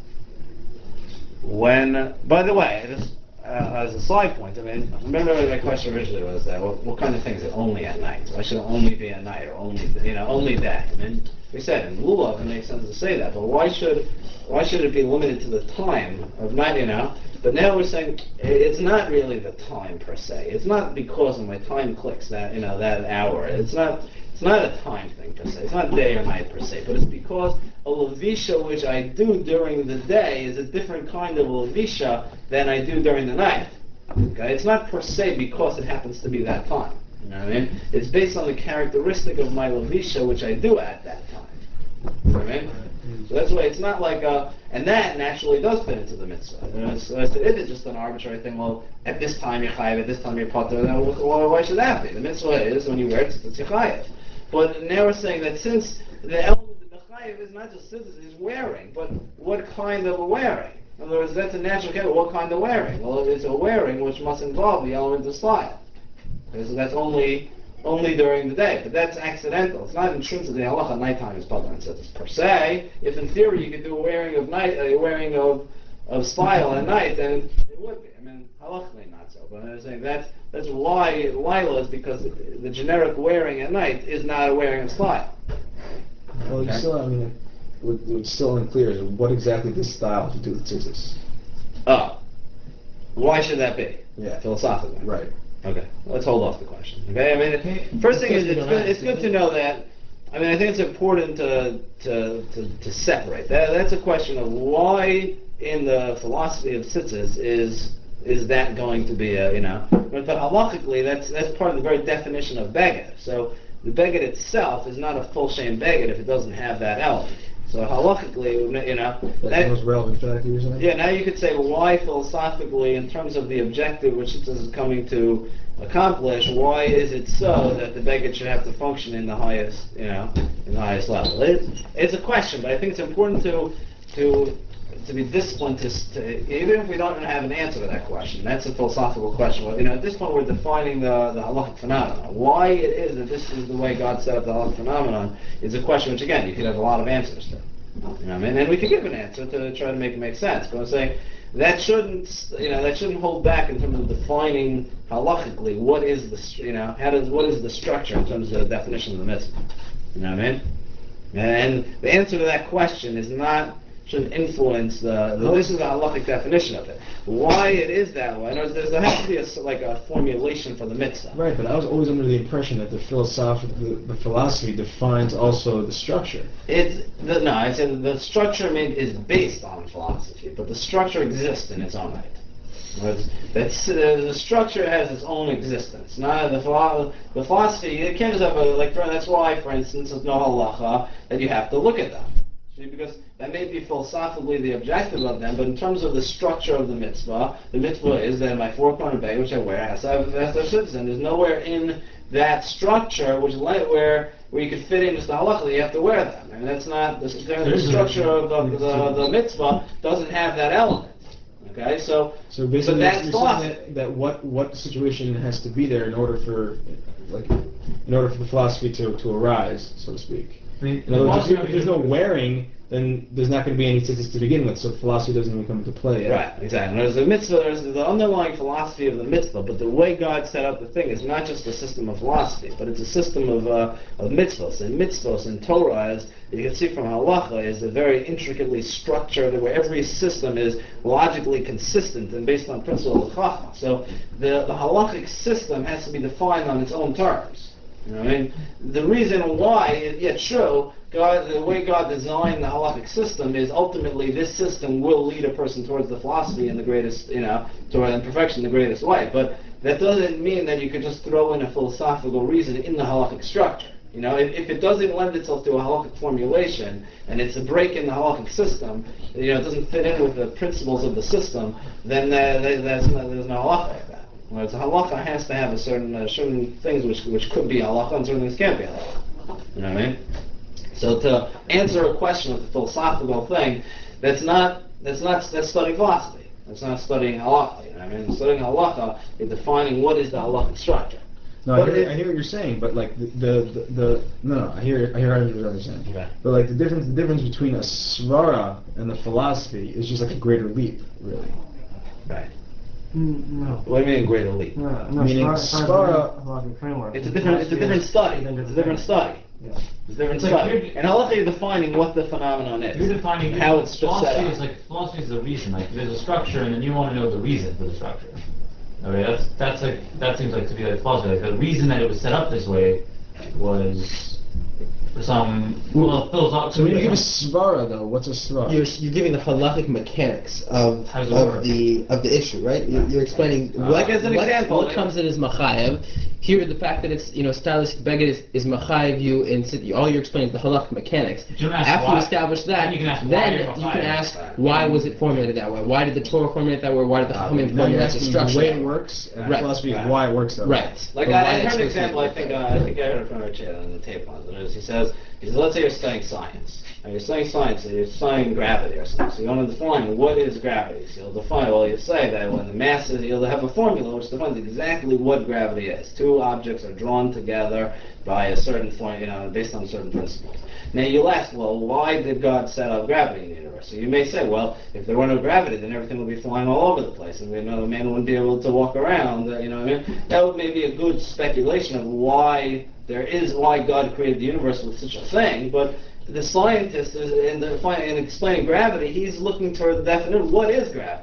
when, by the way, just uh, as a side point, I mean, remember my question originally was that, what, what kind of things are only at night? Why should it only be at night, or only, you know, only that? I mean, we said, in Lulav, it makes sense to say that, but why should, why should it be limited to the time of night, you know? But now we're saying, it's not really the time per se. It's not because of my time clicks that, you know, that hour. It's not, it's not a time thing per se. It's not day or night per se, but it's because a levisha which I do during the day is a different kind of levisha than I do during the night. Okay, it's not per se because it happens to be that time. You know what I mean? It's based on the characteristic of my levisha which I do at that time. You know what I mean? So that's why it's not like a, and that naturally does fit into the mitzvah. You know, so it's, it is just an arbitrary thing. Well, at this time you're chayav, at this time you're potter. Well, why should that be? The mitzvah is when you wear it, it's chayav. But now we're saying that since the element of the chayav is not just since it's wearing, but what kind of a wearing? In other words, that's a natural category. What kind of wearing? Well, it's a wearing which must involve the element of style. Okay, so that's only only during the day, but that's accidental. It's not intrinsic. The halacha nighttime is potter and tzitzis per se. If in theory you could do a wearing of night, a wearing of of style at night, then it would be. I mean, halachically not so, but I'm saying that's that's why Lila is because the generic wearing at night is not a wearing of style. Well, you Okay. still, I mean, what- what's still unclear is what exactly this style has to do with tzitzis. Oh, why should that be? Yeah. Philosophically. Right. Okay, let's hold off the question. Okay, I mean, first thing is it's good, it's good to know that. I mean, I think it's important to to to, to separate. That that's a question of why in the philosophy of tzitzis is is that going to be a, you know, But, but halachically, that's that's part of the very definition of beged. So the beged itself is not a full shame beged if it doesn't have that element. So halachically, you know, That's that- the most relevant fact you're saying? yeah, now you could say, well, why philosophically, in terms of the objective which this is coming to accomplish, why is it so that the beged should have to function in the highest, you know, in the highest level? It, it's a question, but I think it's important to to to be disciplined to, s- to even if we don't have an answer to that question. That's a philosophical question. Well, you know, at this point, we're defining the the halachic phenomenon. Why it is that this is the way God set up the halachic phenomenon is a question which, again, you could have a lot of answers to. You know what I mean? And we could give an answer to try to make it make sense. But I'm saying that shouldn't, you know, that shouldn't hold back in terms of defining halachically what is the, str- you know, how does what is the structure in terms of the definition of the mitzvah. You know what I mean? And the answer to that question is not shouldn't influence the, the this is the halachic definition of it. Why it is that way? In other words, there has to be a, s- like a formulation for the mitzvah. Right, but I was always under the impression that the philosophy, the, the philosophy defines also the structure. It's the, no, I said the structure made, is based on philosophy, but the structure exists in its own right. In other words, That's, uh, the structure has its own existence. Not the, philo- the philosophy. You can't just have a like. For, that's why, for instance, there's no halacha that you have to look at them. See, because that may be philosophically the objective of them, but in terms of the structure of the mitzvah, the mitzvah is that my four-corner bag, which I wear, has to have, has to have citizen. There's nowhere in that structure which let where where you could fit in just the halacha that you have to wear them. And that's not the, the structure of the, the, the mitzvah doesn't have that element. Okay, so So basically, that's you're philosophy. saying that, that what what situation has to be there in order for, like, in order for the philosophy to, to arise, so to speak. I mean, In other words, philosophy- if, if there's no wearing, then there's not going to be any statistics to begin with, so philosophy doesn't even come into play yet. Right, exactly. There's the mitzvah, there's the underlying philosophy of the mitzvah, but the way God set up the thing is not just a system of philosophy, but it's a system of uh, of mitzvahs. And mitzvahs in Torah, as you can see from halacha, is a very intricately structured, where every system is logically consistent and based on principles of chachma. So the, the halachic system has to be defined on its own terms. You know what I mean? The reason why, yeah, true, God, the way God designed the halachic system is ultimately this system will lead a person towards the philosophy in the greatest, you know, toward perfection in the greatest way. But that doesn't mean that you could just throw in a philosophical reason in the halachic structure. You know, if, if it doesn't lend itself to a halachic formulation and it's a break in the halachic system, you know, it doesn't fit in with the principles of the system, then uh, there- there's no, there's no halacha like that. Whereas a halacha has to have a certain uh, certain things which which could be halacha and certain things can't be halacha. You know what I mean? So to answer a question with a philosophical thing, that's not that's not that's studying philosophy. That's not studying halacha. You know what I mean? Studying halacha is defining what is the halachic structure. No, But I hear, it- I hear what you're saying, but like the the, the, the no, no, I hear I hear what you're saying. Okay. But like the difference the difference between a svara and the philosophy is just like a greater leap, really. Right. Mm, no. What do you mean greater leap? No, no, Meaning Svara- Svara is Svara- a halachic framework. It's a different it's a different study. It's a different study. Yeah. It's a different It's like study. you're- And halacha is defining what the phenomenon is. You're defining how it's just set philosophy up. is like philosophy is the reason. Like there's a structure, and then you want to know the reason for the structure. Okay, that's that's like that seems like to be like philosophy. Like the reason that it was set up this way was for some well philosophical. So when you give a svara though, what's a svara? You're, you're giving the halachic mechanics of How does it work? of the of the issue, right? You're, you're explaining what, Like as an what, example, what like- comes in as machayev. Here, the fact that it's you know stylistic beged is, is machayev you, and so all you're explaining is the halachic mechanics. You can ask After why. you establish that, Then you can ask why then you're you machayev. can ask why was it formulated that way? Why did the Torah formulate that way? Why did the Ah, Chachamim Now you're formulate the asking structure? the way that it way? works, and Right. philosophy Right. is why it works that way. Right. Like But I, why I it's heard an supposed to example. be I think uh, different. I think I heard it from Richard on the tape once. It is, he says, he says, let's say you're studying science. And you're studying science, so you're studying gravity or something. So you want to define what is gravity. So you'll define. Well, you say that when the mass is, you'll have a formula which defines exactly what gravity is. Two objects are drawn together by a certain form, you know, based on certain principles. Now you'll ask, well, why did God set up gravity in the universe? So you may say, well, if there were no gravity, then everything would be flying all over the place, and we know man wouldn't be able to walk around. Uh, you know what I mean? That would maybe a good speculation of why there is why God created the universe with such a thing. But the scientist is in, the, in explaining gravity, he's looking toward the definition. What is gravity?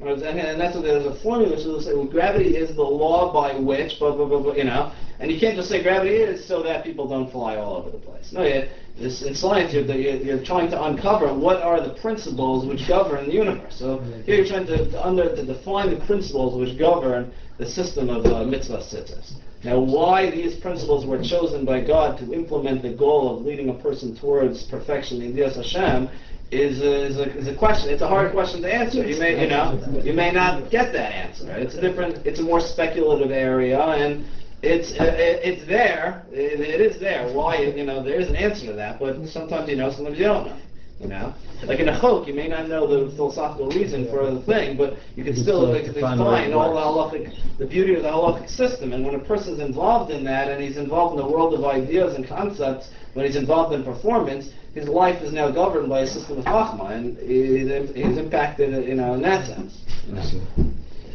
And, and that's what there's a formula which will say, well, gravity is the law by which, blah, blah, blah, blah, you know. And you can't just say gravity is so that people don't fly all over the place. No, you, this, in science, you're, you're, you're trying to uncover what are the principles which govern the universe. So here you're trying to, to, under, to define the principles which govern the system of uh, mitzvah tzitzis. Now, why these principles were chosen by God to implement the goal of leading a person towards perfection in Yiddias Hashem is a, is, a, is a question. It's a hard question to answer. You may, you know, you may not get that answer. It's a different, it's a more speculative area, and it's uh, it, it's there. It, it is there. Why? You know, there is an answer to that, but sometimes you know, sometimes you don't know. You know, like in a chok, you may not know the philosophical reason for the thing, but you can still like, define all the halachic, the beauty of the halachic system. And when a person's involved in that, and he's involved in the world of ideas and concepts, when he's involved in performance, his life is now governed by a system of chachma, and he's, he's impacted, you know, in that sense. You know?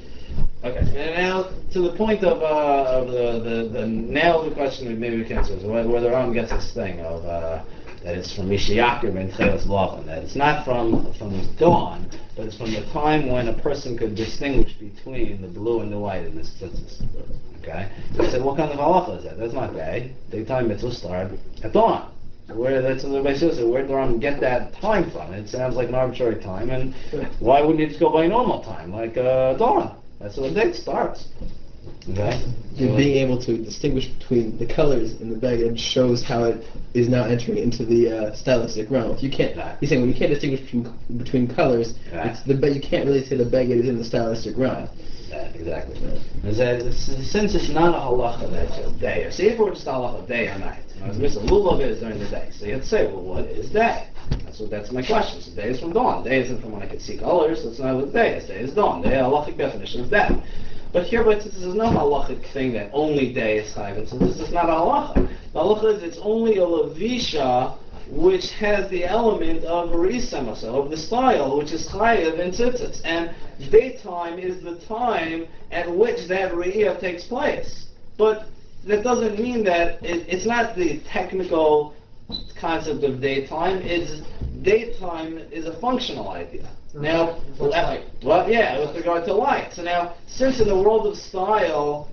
Okay, and now to the point of, uh, of the, the, the nail of the question, maybe we can answer is whether Ram gets this thing of uh, that it's from Mishayakim and Tchelas Lachan, that it's not from from dawn, but it's from the time when a person could distinguish between the blue and the white in this tzitzis. Okay, so I said, what kind of halacha is that? That's not day. Daytime mitzvah start at dawn. Where that's what everybody says. Where do I get that time from? It sounds like an arbitrary time, and why wouldn't you just go by normal time, like uh, dawn? That's when the day starts. Okay. So being able to distinguish between the colors in the beged shows how it is now entering into the uh, stylistic realm. If you can't, right. He's saying when you can't distinguish between, between colors, right. it's the be- you can't really say the beged is in the stylistic realm. Right. Exactly. That, since it's not a halacha that's a day, see if it were just a halacha day or night. Mister Lulav is during the day, so you have to say, well, what is day? That's what. That's my question. So day is from dawn. Day isn't from when I can see colors. That's not what day is. Day is dawn. Day, halachic definition of day. But here, but this is no halachic thing that only day is chayv. So this is not a halacha. The halacha is it's only a levisha which has the element of risama, so of the style, which is chayiv and tzitzits. And daytime is the time at which that re'iyah takes place. But that doesn't mean that it, it's not the technical concept of daytime. It's daytime is a functional idea. Now, well, well, yeah, with regard to light. So now, since in the world of style,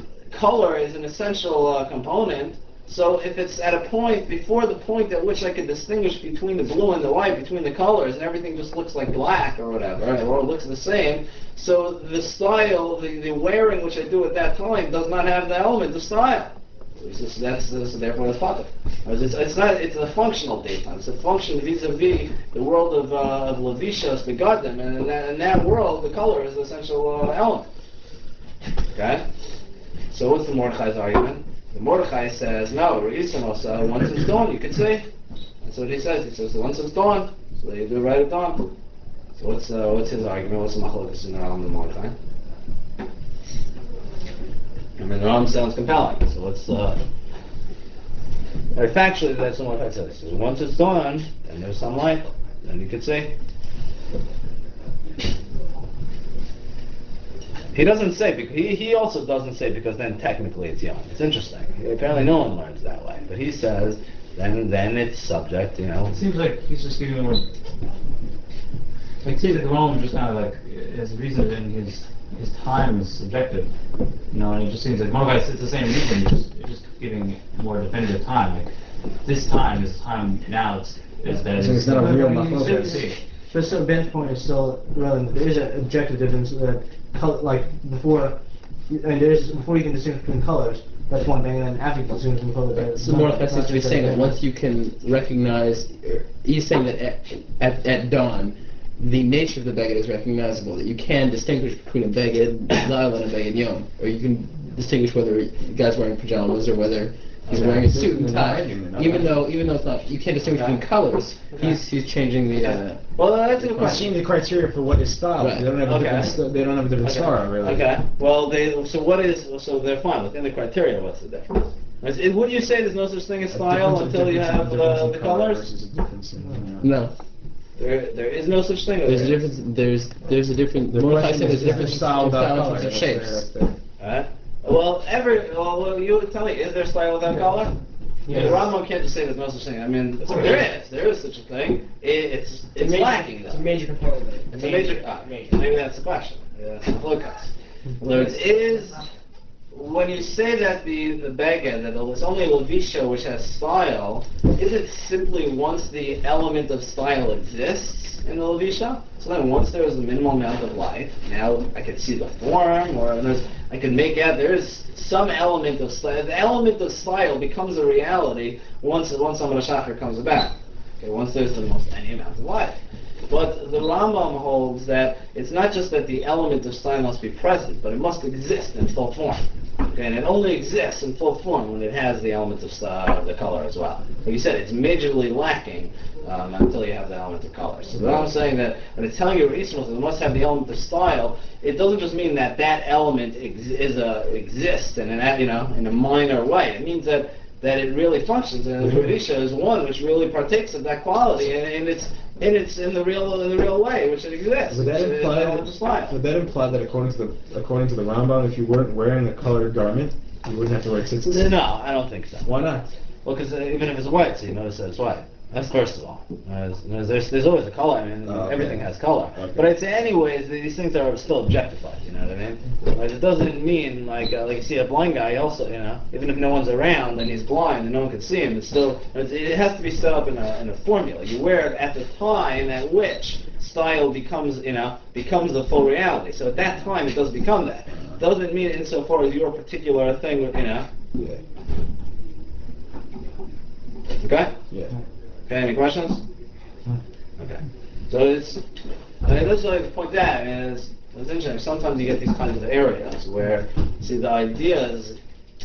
color is an essential uh, component, so if it's at a point, before the point at which I can distinguish between the blue and the white, between the colors, and everything just looks like black or whatever, or it looks the same, so the style, the, the wearing which I do at that time does not have the element of style. It's just, that's, that's, therefore it's potter. It's, it's not, it's a functional daytime. It's a function vis-a-vis the world of, uh, of Levishas, the Garden, and in that, in that world, the color is the essential uh, element. Okay? So what's the Mordechai's argument? The Mordechai says, no, Re'isanosa, once it's dawn, you can see. That's what he says. He says, once it's dawn, so you do it right at dawn. So what's uh, what's his argument? What's the machlokes in the Ram and Mordechai? I mean, the Ram sounds compelling. So what's uh, very factually, that's what Mordechai says. He says, once it's dawn, then there's sunlight, then you can see. He doesn't say, because he, he also doesn't say because then technically it's young. It's interesting. Apparently no one learns that way. But he says, then then it's subject, you know. It seems like he's just giving more... Like, it seems like the Rome just kind of like, his reason in his his time is subjective. You know, and it just seems like Mordechai, it's the same reason, you're just, you're just giving more definitive time. Like, this time is time now, it's, it's that So it's not a real machlokas. see. But so Ben's point is still relevant. There is an objective difference that, color, like before, and there is before you can distinguish between colors. That's one thing, and then after you can distinguish between colors, that's So Mordechai seems to be saying that once you can recognize, he's saying that at, at, at dawn, the nature of the beged is recognizable, that you can distinguish between a beged Lila and a beged Yom, or you can distinguish whether a guy's wearing pajamas or whether he's Okay. wearing a suit and tie. Okay. Even though, even though it's not, you can't distinguish Okay. between colors. Okay. He's he's changing the. Uh, Well, that's a good Well, question. seeing the criteria for what is style, Right. they don't have a Okay. different. St- they don't have a different Okay. star, really. Okay. Well, they. So what is? So they're fine within the criteria. What's the difference? Is, is, would you say there's no such thing as A style difference- a until you difference in- have a difference uh, in the color colors? versus a difference in, you know. no, There, there is no such thing. there's a there is. difference. There's there's a different. The Mordechai question said is, there's a is there difference style in without style in color? terms of That's shapes. the- that's the- Alright. Well, every. Well, well, you tell me. Is there style without color? The Rambam can't just say there's no such thing. I mean, there is. There is such a thing. It, it's it's major, lacking, though. It's a major component of it. It's a major, ah, maybe that's the question. Yeah, Lucas. There is, when you say that the, the beged, that it's only Levisha which has style, is it simply once the element of style exists in the Levisha? So then once there is a minimal amount of light, now I can see the form, or there's, I can make out there's some element of style. The element of style becomes a reality once, once Amar Shachar comes about. Okay, once there's the most any amount of light. But the Rambam holds that it's not just that the element of style must be present, but it must exist in full form. Okay, and it only exists in full form when it has the element of style, the color as well. Like you said, it's majorly lacking um, until you have the element of color. So the Rambam's saying that when it's telling you Yisrael it must have the element of style, it doesn't just mean that that element ex- is a, exists in an you know in a minor way. It means that that it really functions, and the Radisha is one which really partakes of that quality, and, and it's and it's in the real in the real way which it exists. Would that It's- it's imply element of style. that, would that imply that according to the according to the Rambam, if you weren't wearing a colored garment, you wouldn't have to wear tzitzis? No, I don't think so. Why not? Well, because uh, even if it's white, so you notice that it's white. That's first of all. Uh, there's, there's, there's always a color. I mean, Oh, okay. everything has color. Okay. But I'd say, anyways, these things are still objectified. You know what I mean? Like, it doesn't mean like uh, like you see a blind guy. Also, you know, even if no one's around and he's blind and no one can see him, it's still it's, it has to be set up in a in a formula. You wear it at the time at which style becomes you know becomes the full reality. So at that time, it does become that. Doesn't mean insofar as your particular thing, you know. Yeah. Okay. Yeah. Okay, any questions? Okay. So it's, I mean, that's what I point out. I mean, it's, it's interesting. Sometimes you get these kinds of areas where, see, the ideas,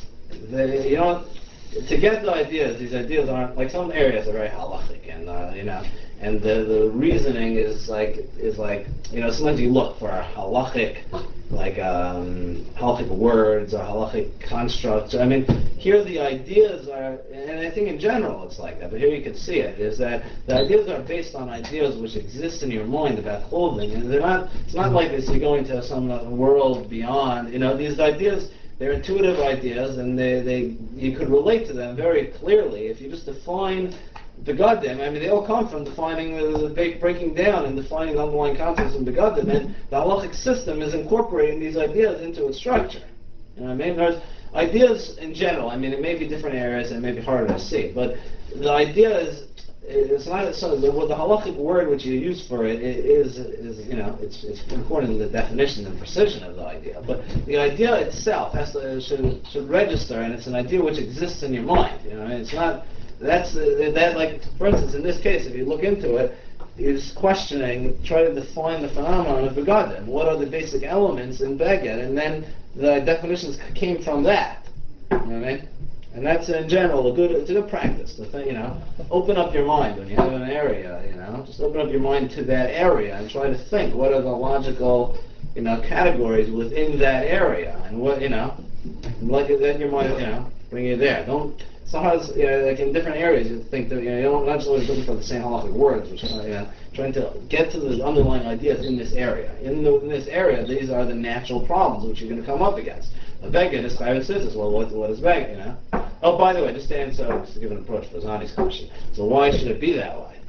they, you know, to get the ideas, these ideas aren't, like some areas are very halachic, and, uh, you know, and the, the reasoning is like, is like, you know, sometimes you look for halachic, like, um, halachic words or halachic constructs. I mean, here the ideas are, and I think in general it's like that, but here you can see it, is that the ideas are based on ideas which exist in your mind about clothing, and they're not, it's not like this, you're going to some uh, world beyond, you know, these ideas, they're intuitive ideas, and they, they you could relate to them very clearly if you just define begadim. I mean, they all come from defining the, the break, breaking down and defining the underlying concepts in begadim, and the halachic system is incorporating these ideas into its structure. You know what I mean? There's ideas in general. I mean, it may be different areas and it may be harder to see, but the idea is. It's not so. The, the halachic word which you use for it is, is you know, it's, it's according to the definition and precision of the idea. But the idea itself has to should, should register, and it's an idea which exists in your mind. You know, it's not. That's uh, that like for instance in this case, if you look into it, is questioning, try to define the phenomenon of begadim. What are the basic elements in beged, and then the definitions came from that. You know what I mean? And that's in general a good, it's a good practice to think, you know, open up your mind when you have an area, you know, just open up your mind to that area and try to think what are the logical, you know, categories within that area, and what, you know, like then your mind, you know, bring you there. Don't, sometimes, you know, like in different areas you think that, you know, you don't, not just always looking for the same halachic words, which, you know, trying to get to the underlying ideas in this area. In, the, in this area, these are the natural problems which you're going to come up against. A beggar is five and six. Well, what, what is beggar, you know? Oh, by the way, just to answer, just to give an approach for Zani's question. So why should it be that way?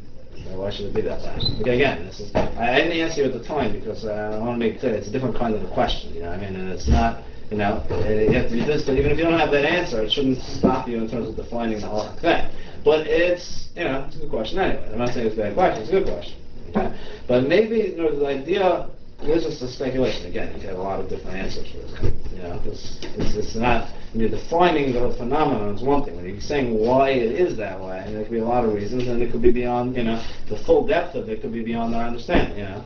Or why should it be that way? Okay, again, this is, I didn't answer you at the time because uh, I want to make clear it's a different kind of a question, you know what I mean? And it's not, you know, you have to do this, but even if you don't have that answer, it shouldn't stop you in terms of defining the whole thing. But it's, you know, it's a good question anyway. I'm not saying it's a bad question, it's a good question. Okay? But maybe, you know, the idea, this is a speculation. Again, you can have a lot of different answers for this, you know, because it's, it's not, when you're defining the phenomenon is one thing. When you're saying why it is that way, and there could be a lot of reasons, and it could be beyond, you know, the full depth of it could be beyond our understanding, you know.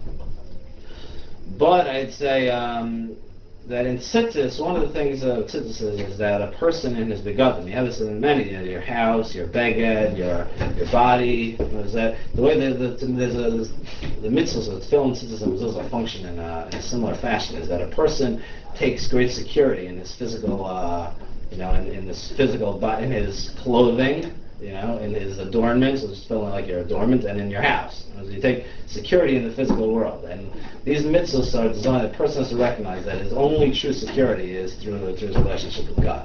But I'd say um, that in tzitzis, one of the things of tzitzis is, is that a person in his begadim, you have this in many, you know, your house, your beged, your your body, is that the way that the, there's a, there's, the mitzvahs of tefillin, tzitzis, and mezuzah function in a, in a similar fashion, is that a person takes great security in his physical, uh, you know, in, in this physical, body, in his clothing, you know, in his adornments, it's feeling like your adornment, and in your house. So you take security in the physical world, and these mitzvahs are designed, a person has to recognize that his only true security is through, through his relationship with God.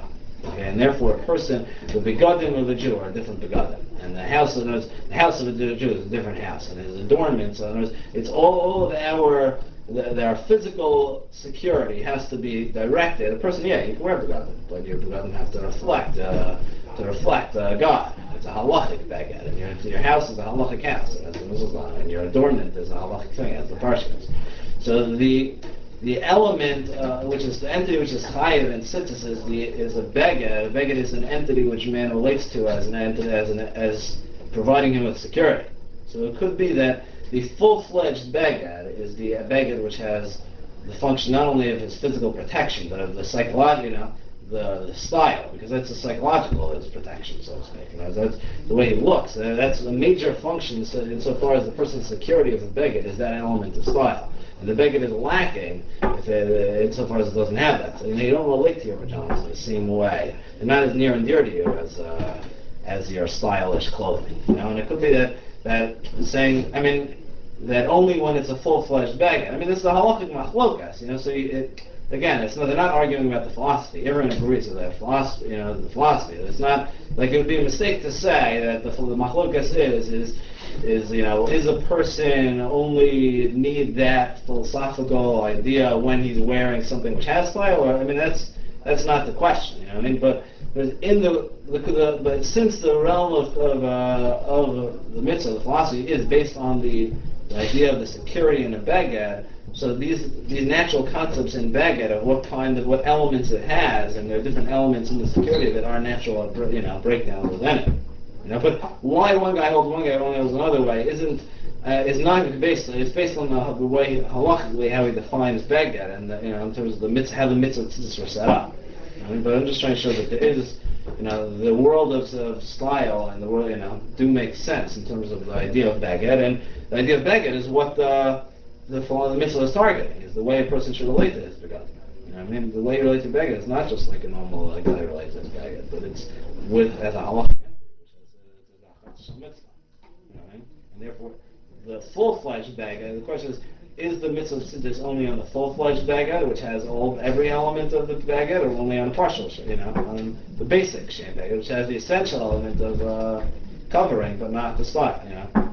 Okay, and therefore a person, the begotten of a Jew are a different begotten. And the house of the house of a Jew is a different house, and his adornments. In other words, it's all, all of our the, our physical security has to be directed. A person, yeah, you can wear begotten, but your begotten have to reflect uh, to reflect uh, God. It's a halachic beged, and your your house is a halachic house, as the Muslim, and your adornment is a halachic thing, as the Parshas. So the the element, uh, which is the entity which is chayiv and sittis, is the is a beged. A beged is an entity which man relates to as an entity, as an, as providing him with security. So it could be that the full-fledged beged is the beged which has the function not only of his physical protection, but of the psychological, you know, the, the style, because that's a psychological it's protection, so to speak. You know, that's the way he looks. Uh, that's a major function so, insofar as the person's security of a beged is that element of style. And the beged is lacking if it, uh, insofar as it doesn't have that. So you know, you don't relate to your pajamas in the same way. They're not as near and dear to you as uh, as your stylish clothing. You know, and it could be that that saying, I mean, that only when it's a full-fledged beged. I mean, this is the halachic machlokas. You know, so you, it. Again, it's not, they're not arguing about the philosophy. Everyone agrees with that philosophy, you know, the philosophy. It's not, like it would be a mistake to say that the, the machlokas is, is, is, you know, is a person only need that philosophical idea when he's wearing something which has style? Or, I mean, that's, that's not the question, you know what I mean? But, but in the, the, the but since the realm of, of, uh, of the mitzvah, the philosophy is based on the, the idea of the security in a beged, so these these natural concepts in beged of what kind of what elements it has, and there are different elements in the security that are natural, you know, breakdown within it. You know, but why one guy holds one guy, one guy holds another way isn't uh, is not based. It's based on the, the way halachically how he defines beged, and the, you know, in terms of the mitzvah, how the mitzvahs are set up. You know, but I'm just trying to show that there is, you know, the world of, of style and the world, you know, do make sense in terms of the idea of beged, and the idea of beged is what the the, the mitzvah is targeting, is the way a person should relate to his begotten. You know what I mean? The way you relate to beged is not just like a normal uh, guy relates to his beged, but it's with as a halacha, which is a, is a mitzvah. You know what I mean? And therefore, the full-fledged beged, the question is, is the mitzvah sittis only on the full-fledged beged, which has all every element of the beged, or only on the partial, you know, on the basic shem beged, which has the essential element of uh, covering, but not the style, you know?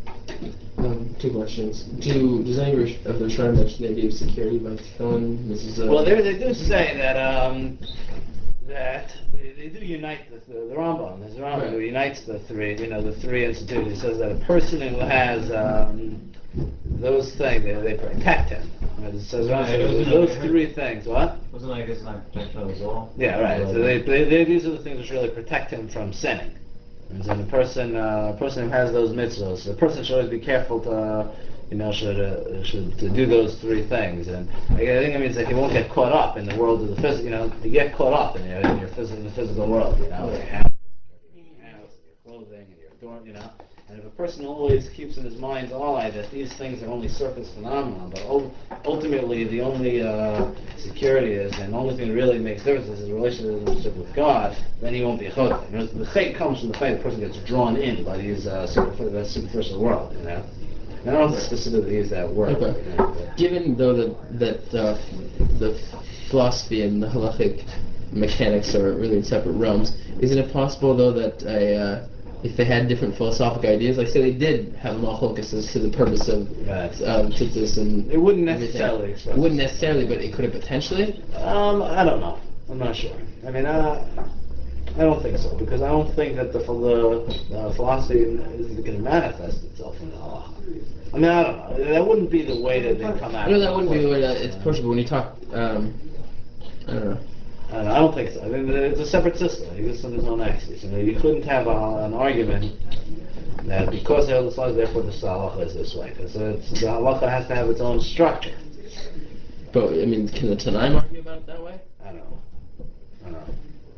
Um, two questions. Do does any of the Rishonim mention the idea of security by tefillin? This is a well, they, they do say that um, that they, they do unite the, the, the Rambam. There's a Rambam Right. who unites the three, you know, the three institutes. He says that a person who has um, those things, they, they protect him. Right? It says Right, right, it wasn't those like- three things. What? Wasn't like it's not protection as well? Yeah, right. So they, they, they, these are the things which really protect him from sinning. And so the person, uh, person who has those mitzvahs, the person should always be careful to, you know, should uh, should to do those three things. And I think it means that he won't get caught up in the world of the physical. You know, you get caught up in your in your phys- in the physical world. You know, your house, your house, your clothing, and your door. You know, and if a person always keeps in his mind's eye that these things are only surface phenomena, but ul- ultimately the only uh, security is, and the only thing that really makes difference is his relationship with God, then he won't be a chodesh. The chait comes from the fact the person gets drawn in by these uh, superficial, that superficial world, you know. And I don't specifically use that word. Okay. You know, but- Given though that that uh, the philosophy and the halachic mechanics are really in separate realms, isn't it possible though that a uh, if they had different philosophical ideas, like say they did have a machlokas as to the purpose of Right. um, tzitzis and It wouldn't everything. necessarily express It wouldn't itself. necessarily, but it could have potentially. Um, I don't know. I'm not sure. I mean, uh, I don't think so, because I don't think that the, the uh, philosophy is going to manifest itself in the halacha. I mean, I don't know. That wouldn't be the way that they come out. I know that wouldn't be the way that that it's approachable when you talk. Um, I don't know. I don't, know, I don't think so. I mean, it's a separate system. It exists on its own axis. You know, you couldn't have a, an argument that because they're the sons, therefore the halacha is this way. Because the halacha has to have its own structure. But I mean, can the Tanaim argue about it that way? I don't know. I don't know.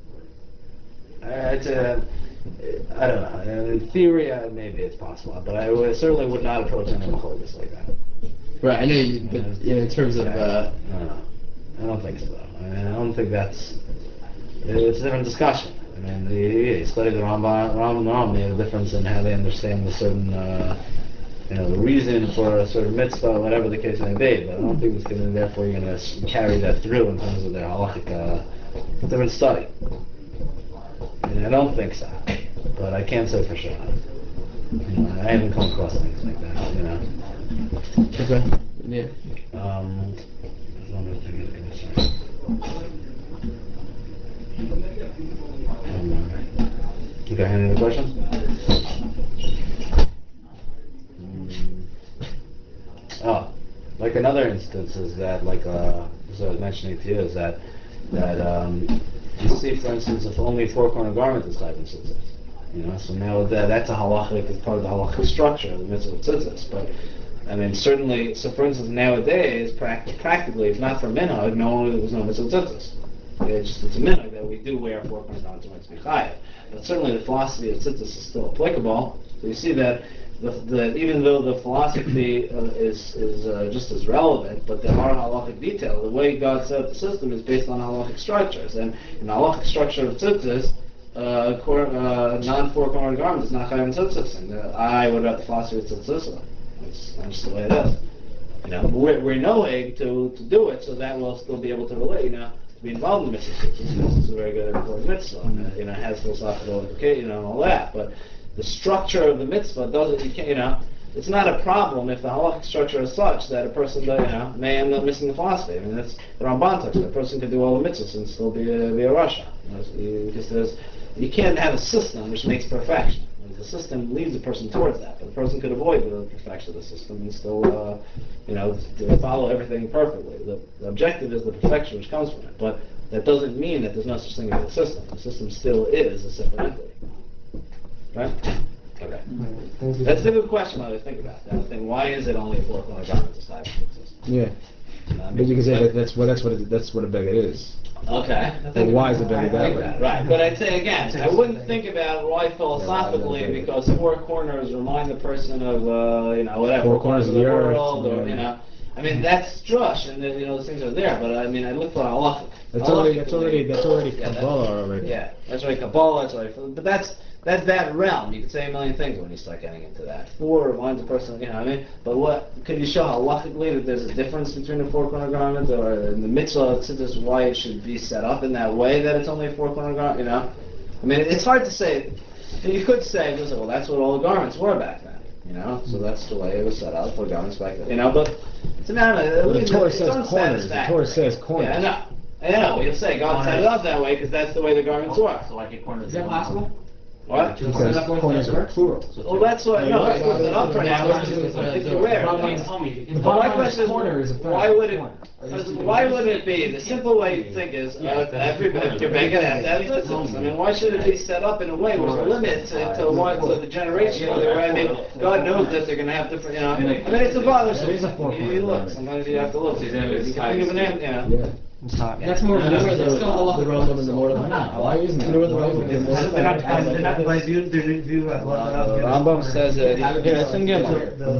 Uh, it's a, I don't know. In theory, uh, maybe it's possible, but I would, certainly would not approach any machlokes like that. Right. I know you, but you know, in terms of. Uh, I don't know. I don't think so. I mean, I don't think that's. It's a different discussion. I mean, the, you study the Rambam, Rambam, Rambam, they have a difference in how they understand the certain, uh, you know, the reason for a certain mitzvah, whatever the case may be. But I don't think it's going to. Therefore, you're going to carry that through in terms of their halachic, uh, different study. mean, I don't think so, but I can't say for sure. You know, I haven't come across things like that, you know. Okay. Yeah. Um, there's one other thing I was gonna say. Um, Okay, any other questions? Mm. Oh, like another instance is that, like, uh, as I was mentioning to you, is that, that, um, you see, for instance, if only a four-corner garment is chayv in tzitzis, you know, so now that, that's a halachic, it's part of the halachic structure of the mitzvah of tzitzis, but, I mean, certainly, so for instance, nowadays, pract- practically, if not for minhag, no, there was no mitzvah of tzitzis. It's just, it's a minhag that we do wear four-corner garments when it's b'chayev. But certainly the philosophy of tzitzis is still applicable. So you see that, the, the, even though the philosophy uh, is, is uh, just as relevant, but there are halachic details. The way God set up the system is based on halachic structures. And in the halachic structure of tzitzis, uh, cor- uh, non-four-cornered garment is not chayv in tzitzis. And uh, I would have the philosophy of tzitzis. That's, that's the way it is. You know, we're, we're knowing to, to do it, so that we'll still be able to relate, you know, to be involved in the mitzvah. This is a very good important mitzvah, and, uh, you know, it has philosophical implications, you know, and all that. But the structure of the mitzvah doesn't, you can't, you know, it's not a problem if the halachic structure is such that a person, you know, may end up missing the philosophy. I mean, that's the Ramban talks about. A person could do all the mitzvahs and still be a, be a Rasha. You know, because there's, you can't have a system which makes perfection. The system leads a person towards that, but a person could avoid the perfection of the system and still, uh, you know, to follow everything perfectly. The, the objective is the perfection which comes from it, but that doesn't mean that there's no such thing as a system. The system still is a separate entity. Right? Okay. That's a good question I think about that. Thing. Why is it only a four-corner garment to type system? Yeah. Um, But you can say that that's what that's what it, that's what a beggar is. Okay. And why is it beggar that way? Right, but I'd say again, I wouldn't think about why philosophically, because four corners remind the person of, uh, you know, whatever, Four corners of the earth, world, or, you know, I mean, that's drush, and, you know, those things are there, but I mean, I look for halachic. That's already that's Halachically- already that's already Yeah, that- Kabbalah already. Yeah, that's right, Kabbalah, that's right, but that's, that's that realm. You could say a million things when you start getting into that. Four reminds a person, you know what I mean? But what, could you show halachically that there's a difference between a four-corner garment, or in the mitzvah, it's why it should be set up in that way that it's only a four-corner garment, you know? I mean, it's hard to say. You could say, well, that's what all the garments were back then, you know? So that's the way it was set up for garments back then, you know? But it's a matter Well, the of, Torah it's says corners. The Torah says corners. Yeah, I know. I know, you'll say God set it up that way because that's the way the garments were. So like a corner. Is that possible? What? Because corners are plural. Well, that's what, no, it's not set up for now, Yeah, it's just yeah, if you yeah. wear Bob it. means tell me. But my question is, why would it, why would it be, the simple way to think is, uh, every, if you're making it, have to have mitzvahs. I mean, why should it be set up in a way which limits it to one, to the generation, you know, I mean, God knows that they're gonna have different, you know, I mean, it's a bothersome. It is a four-corner You look, garment. sometimes you have to look, you can think of an, you know. Yeah. It's not. That's more of a Remember that's the, still a the Rambam and the Mordechai? Why isn't it? You know where the Why Rambam isn't is? it? They're not defined, they're not defined, view, they're view, uh, what- what- The Rambam says that, here, it's in Gimel.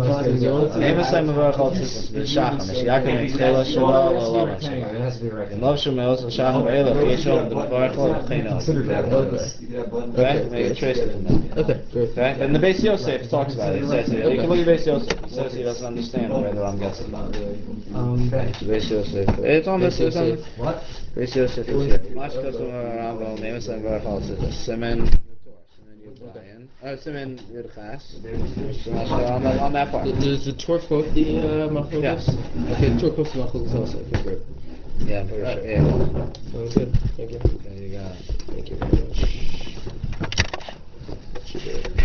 Amos HaMavarach Al Tzitzis B'Shachar, Meshiyakam Yitzchela Shelo L'Olam Shelo. It has to be right. In Lov Shemeos Al Shachar Eila V'Yishol D'Mavarach Al L'Chino. Consider that. Okay, make a trace from that. Okay, great. Okay, and the Beis Yosef talks about it. He says, you can look at Beis Yosef. He says he doesn't understand where the Ram gets it from. Um, Beis Yosef. It's on this. It's on. What? Beis Yosef is here. Mashkas Rambam Amos HaMavarach Al Tzitzis. Simen. Simen Yudzayin. Uh, Simen Yudchas. On that on that part. Does the Torah quote the uh, Machlokes? Yes. Okay, the Torah quotes the Machlokes also. Okay, great. Yeah, I'm pretty sure. Yeah. Sounds good. Thank you. There you go. Thank you very much.